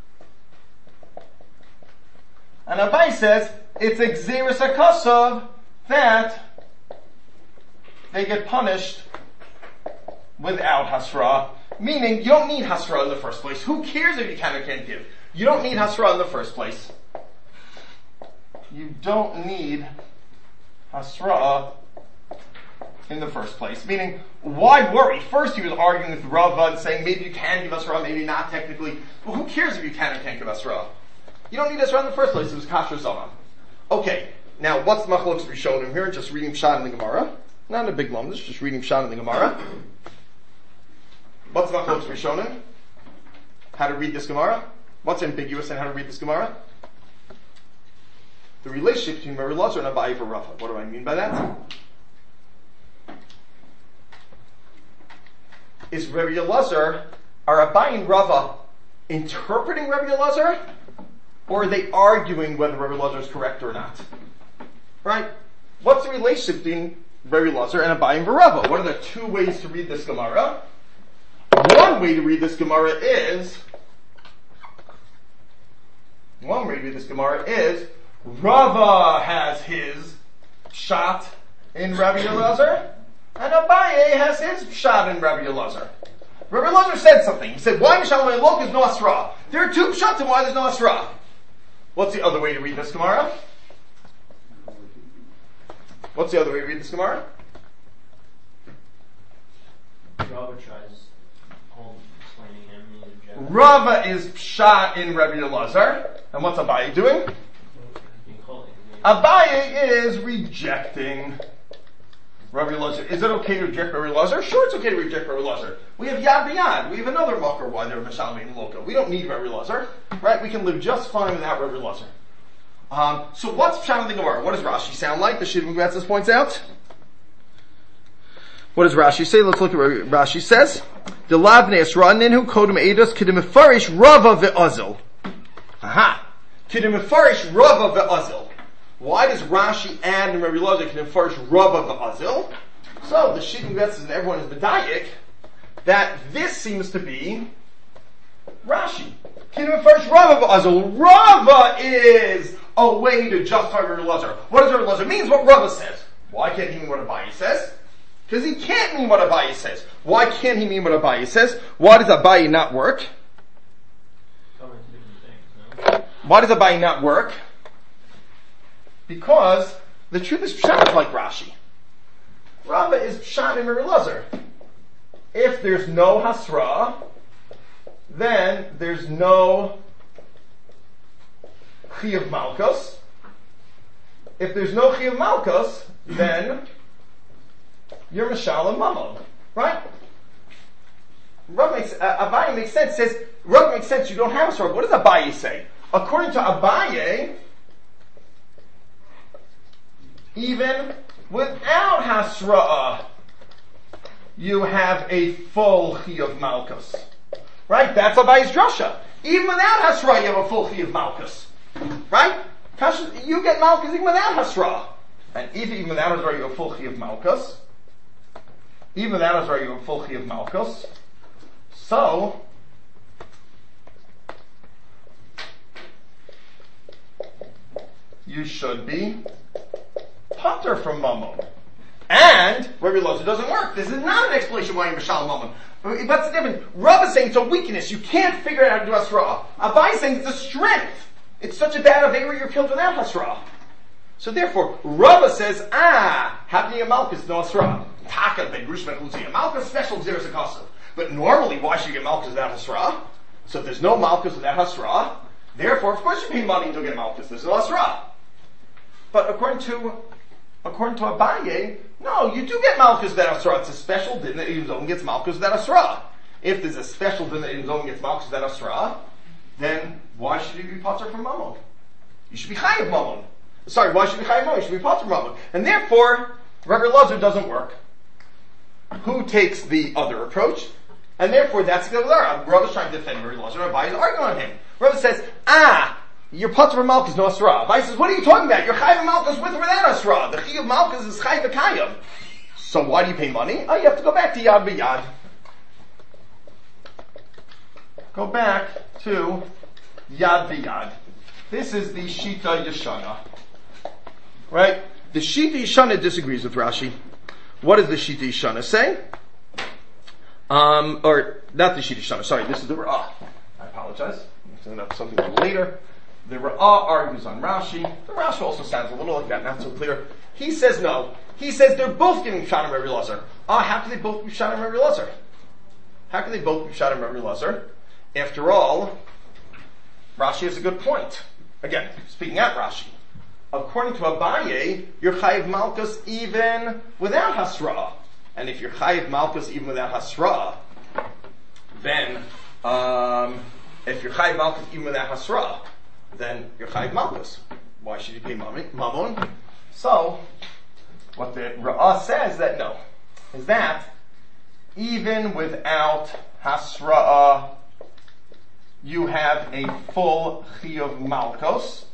And Abaye says, it's Exeris HaKasav that they get punished without Hasra, meaning you don't need Hasra in the first place. Who cares if you can or can't give? You don't need Hasra in the first place. You don't need Hasra in the first place. Meaning, why worry? First he was arguing with Rava and saying maybe you can give Hasra, maybe not technically. Well, who cares if you can or can't give Hasra? You don't need Hasra in the first place. It was Kasher Zaman. Okay, now what's the machlokes we showed him here? Just reading Pshat in the Gemara. Not a big lumdish, just reading Pshat in the Gemara. What's the machlokes we showed him? How to read this Gemara? What's ambiguous in how to read this Gemara? The relationship between Rabbi Elazar and Abaye for Rava. What do I mean by that? Is Rabbi Elazar, are Abaye and Rava interpreting Rabbi Elazar? Or are they arguing whether Rabbi Elazar is correct or not? Right? What's the relationship between Rabbi Elazar and Abaye and Rava? What are the two ways to read this Gemara? One way to read this Gemara is, one way to read this Gemara is, Rava has his shot in Rabbi Elazar, and Abaye has his shot in Rabbi Elazar. Rabbi Elazar said something. He said, why Mishalom Elok is no Asra? There are two shots and why there's no Asra. What's the other way to read this Gemara? What's the other way to read this Gemara? Rava tries home explaining him. He rejects. Rava is shot in Rabbi Elazar, and what's Abaye doing? Abaye is rejecting Rabbi Elazar. Is it okay to reject Rabbi Elazar? Sure, it's okay to reject Rabbi Elazar. We have Yad B'Yad. We have another makar why they're Mishalmi and Loka. We don't need Rabbi Elazar, right? We can live just fine without Rabbi Elazar. Um, so what's Pshat in the Gemara? What does Rashi sound like? The Shivim Gratzis points out. What does Rashi say? Let's look at what Rashi says. The Lavne Esra Ninhu Kodem Eidos Kedim Mefarish Rava Ve'azil. Aha. Kedim Mefarish Rava Ve'azil. Why does Rashi add and Rabbi Elazar can enforce Rava v'Azil? So the Shittim Betzes and everyone is B'dayik that this seems to be Rashi. Can enforce Rava v'Azil. Rava is a way to justify Rabbi Elazar. What does Rabbi Elazar mean? What Rava says. Why can't he mean what Abaye says? Because he can't mean what Abaye says. Why can't he mean what Abaye says? Why does Abaye not work? Why does Abaye not work? Because the truth is Pshat is like Rashi. Rava is Pshat in Rabbi Elazar. If there's no Hasra, then there's no Chiyuv Malkus. If there's no Chiyuv Malkus, then you're Mashal and Mamon. Right? Rava makes, uh, Abaye makes sense. Says, Rava makes sense, you don't have Hasra. What does Abaye say? According to Abaye, even without Hasra'ah, you have a full Chiyuv Malkus. Right? That's Abaye's drasha. Even without Hasra'ah, you have a full Chiyuv Malkus. Right? You get Malkus even without Hasra'ah. And if even without Hasra'ah, you have a full Chiyuv Malkus. Even without Hasra'ah, you have a full Chiyuv Malkus. So, you should be pater from Mammon. And Rabbi Elazar doesn't work. This is not an explanation why you're Mashal Mammon. What's the difference? Rav is saying it's a weakness. You can't figure out how to do Hasra'ah. Abaye is saying it's a strength. It's such a bad Aveira you're killed without Hasra'ah. So therefore, Rava says, ah, how can you get Malkus no Hasra'ah? Taka ben Grushman Uzi. Malkus special Zeres Akasav. But normally, why should you get Malkus without Hasra'ah? So if there's no Malkus without Hasra'ah, therefore, of course you pay money to get Malkus. There's no Hasra'ah. But according to according to Abaye, no, you do get Malkus without Hasra'ah. It's a special din that Edom Zon gets Malkus without Hasra'ah. If there's a special din that Edom Zon gets Malkus without Hasra'ah, then why should you be pater from Mammon? You should be Chayav Mammon. Sorry, why should you be Chayav Mammon? You should be pater from Mammon. And therefore, Rabbi Elazar doesn't work. Who takes the other approach? And therefore, that's the Rabbi Rava's trying to defend Rabbi Elazar. Abaye is arguing on him. Rabbi says, ah, your pater from Malkus no Hasra'ah. Abaye says, what are you talking about? You're Chayav Malkus with or without Hasra'ah. The Chiyuv Malkus is Chayav Kayav. So why do you pay money? Oh, you have to go back to Yad B'Yad. Go back to Yad B'Yad. This is the Shita Yeshana. Right? The Shita Yeshana disagrees with Rashi. What does the Shita Yeshana say? Um, or, not the Shita Yeshana, sorry, this is the Ra'ah. I apologize. I'm setting up something a little later. The Ra'ah argues on Rashi. The Rashi also sounds a little like that, not so clear. He says no. He says they're both giving Pshat and Rabbi Elazar. Ah, how can they both be Pshat and Rabbi Elazar? How can they both be Pshat and Rabbi Elazar? After all, Rashi has a good point. Again, speaking at Rashi. According to Abaye, you're Chayiv Malkus even without Hasra'ah. And if you're Chayiv Malkus even without Hasra'ah, then, um, if you're Chayiv Malkus even without Hasra'ah, then you're Chayiv Malkus. Why should you pay Mammon? So, what the Ra'ah says that no, is that even without Hasra'ah, you have a full Chiyuv Malkos.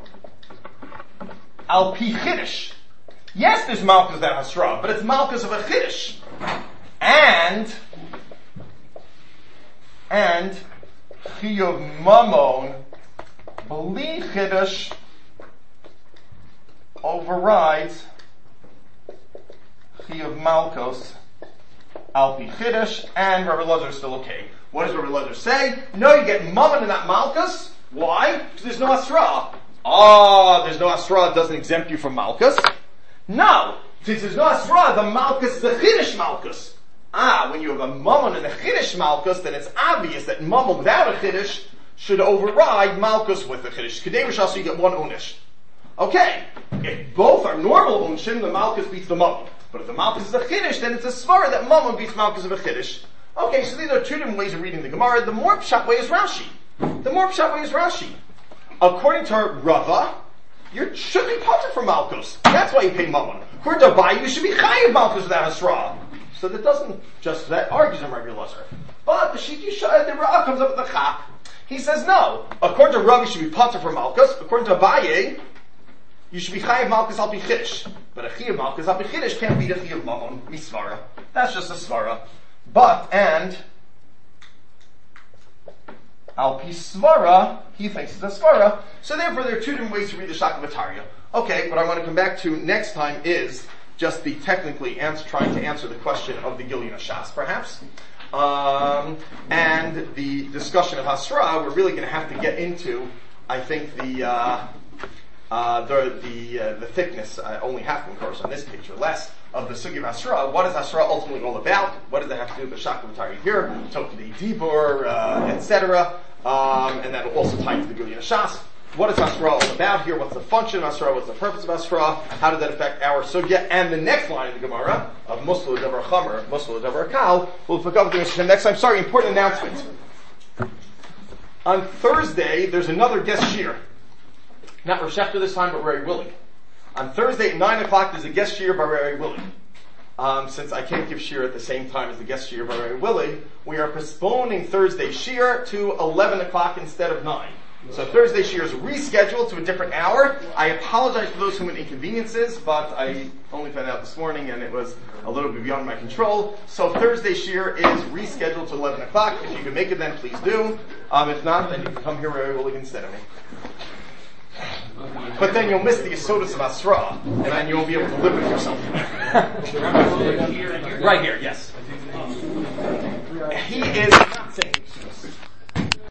Al Pi Chiddush. Yes, there's Malkus without Hasra'ah, but it's Malkus of a Chiddush. And, and, Chiyuv Mammon, B'li Chiddush, overrides Chiyuv Malkos, Al Pi Chiddush, and Rabbi Elazar is still okay. What does Rabbi Elazar say? No, you get Mammon and not Malkus. Why? Because there's no Hasra'ah. Oh, there's no Hasra'ah, it doesn't exempt you from Malkus. No, since there's no Hasra'ah, the Malkus is the Chiddush Malkus. Ah, when you have a Mammon and a Chiddush Malkus, then it's obvious that Mammon without a Chiddush should override Malkus with the Chiddush. Kedei Rishal, so you get one Unish. Okay, if both are normal Unshim, the Malkus beats the Mammon. But if the Malkus is a Chiddush, then it's a Svara that Mammon beats Malkus of a Chiddush. Okay, so these are two different ways of reading the Gemara. The more Pshat way is Rashi. The more Pshat way is Rashi. According to Rava, you should be pater from Malkus. That's why you pay Mammon. According to Abaye, you should be Chayiv Malkus without Hasra'ah. So that doesn't just, that argues on Rabbi Elazar. But the Shita Yeshana, the Ra'ah comes up with the Chap. He says no. According to Rava, you should be pater from Malkus. According to Abaye, you should be chayiv malchus al pi chiddush. But a chayiv malchus al pi chiddush can't be a chayiv mamon misvara. That's just a svara. But, and, al pi svara, he thinks it's a svara, so therefore there are two different ways to read the Shaklavataria. Okay, what I want to come back to next time is just the technically answer, trying to answer the question of the Gilyon Shas, perhaps. Um, and the discussion of Hasra, we're really going to have to get into, I think, the uh, uh, the the, uh, the thickness, uh, only half of course on this picture, less of the Sugi of Hasra. What is Hasra ultimately all about? What does it have to do with the Shaklavataria here, Tokadei Dibur, uh, et cetera. Um, and that will also tie into the Gilyon Shas. What is Hasra all about here? What's the function of Hasra? What's the purpose of Hasra? How does that affect our sugya? And the next line of the Gemara of Musla Davar Chamer, Musla Davar Kal, we'll pick up with the next time. Sorry, important announcement. On Thursday, there's another guest shir. Not Rosh Hashanah this time, but Rari Willie. On Thursday at nine o'clock, there's a guest shir by Rari Willie. Um, since I can't give shir at the same time as the guest shir by Rari Willie, we are postponing Thursday shir to eleven o'clock instead of nine. So Thursday shir is rescheduled to a different hour. I apologize for those whom it inconveniences, but I only found out this morning and it was a little bit beyond my control. So Thursday shir is rescheduled to eleven o'clock. If you can make it then, please do. Um, if not, then you can come here Rari Willie instead of me. But then you'll miss the Yesodus of Asra, and then you won't be able to live with yourself. Right here, yes. He is not saying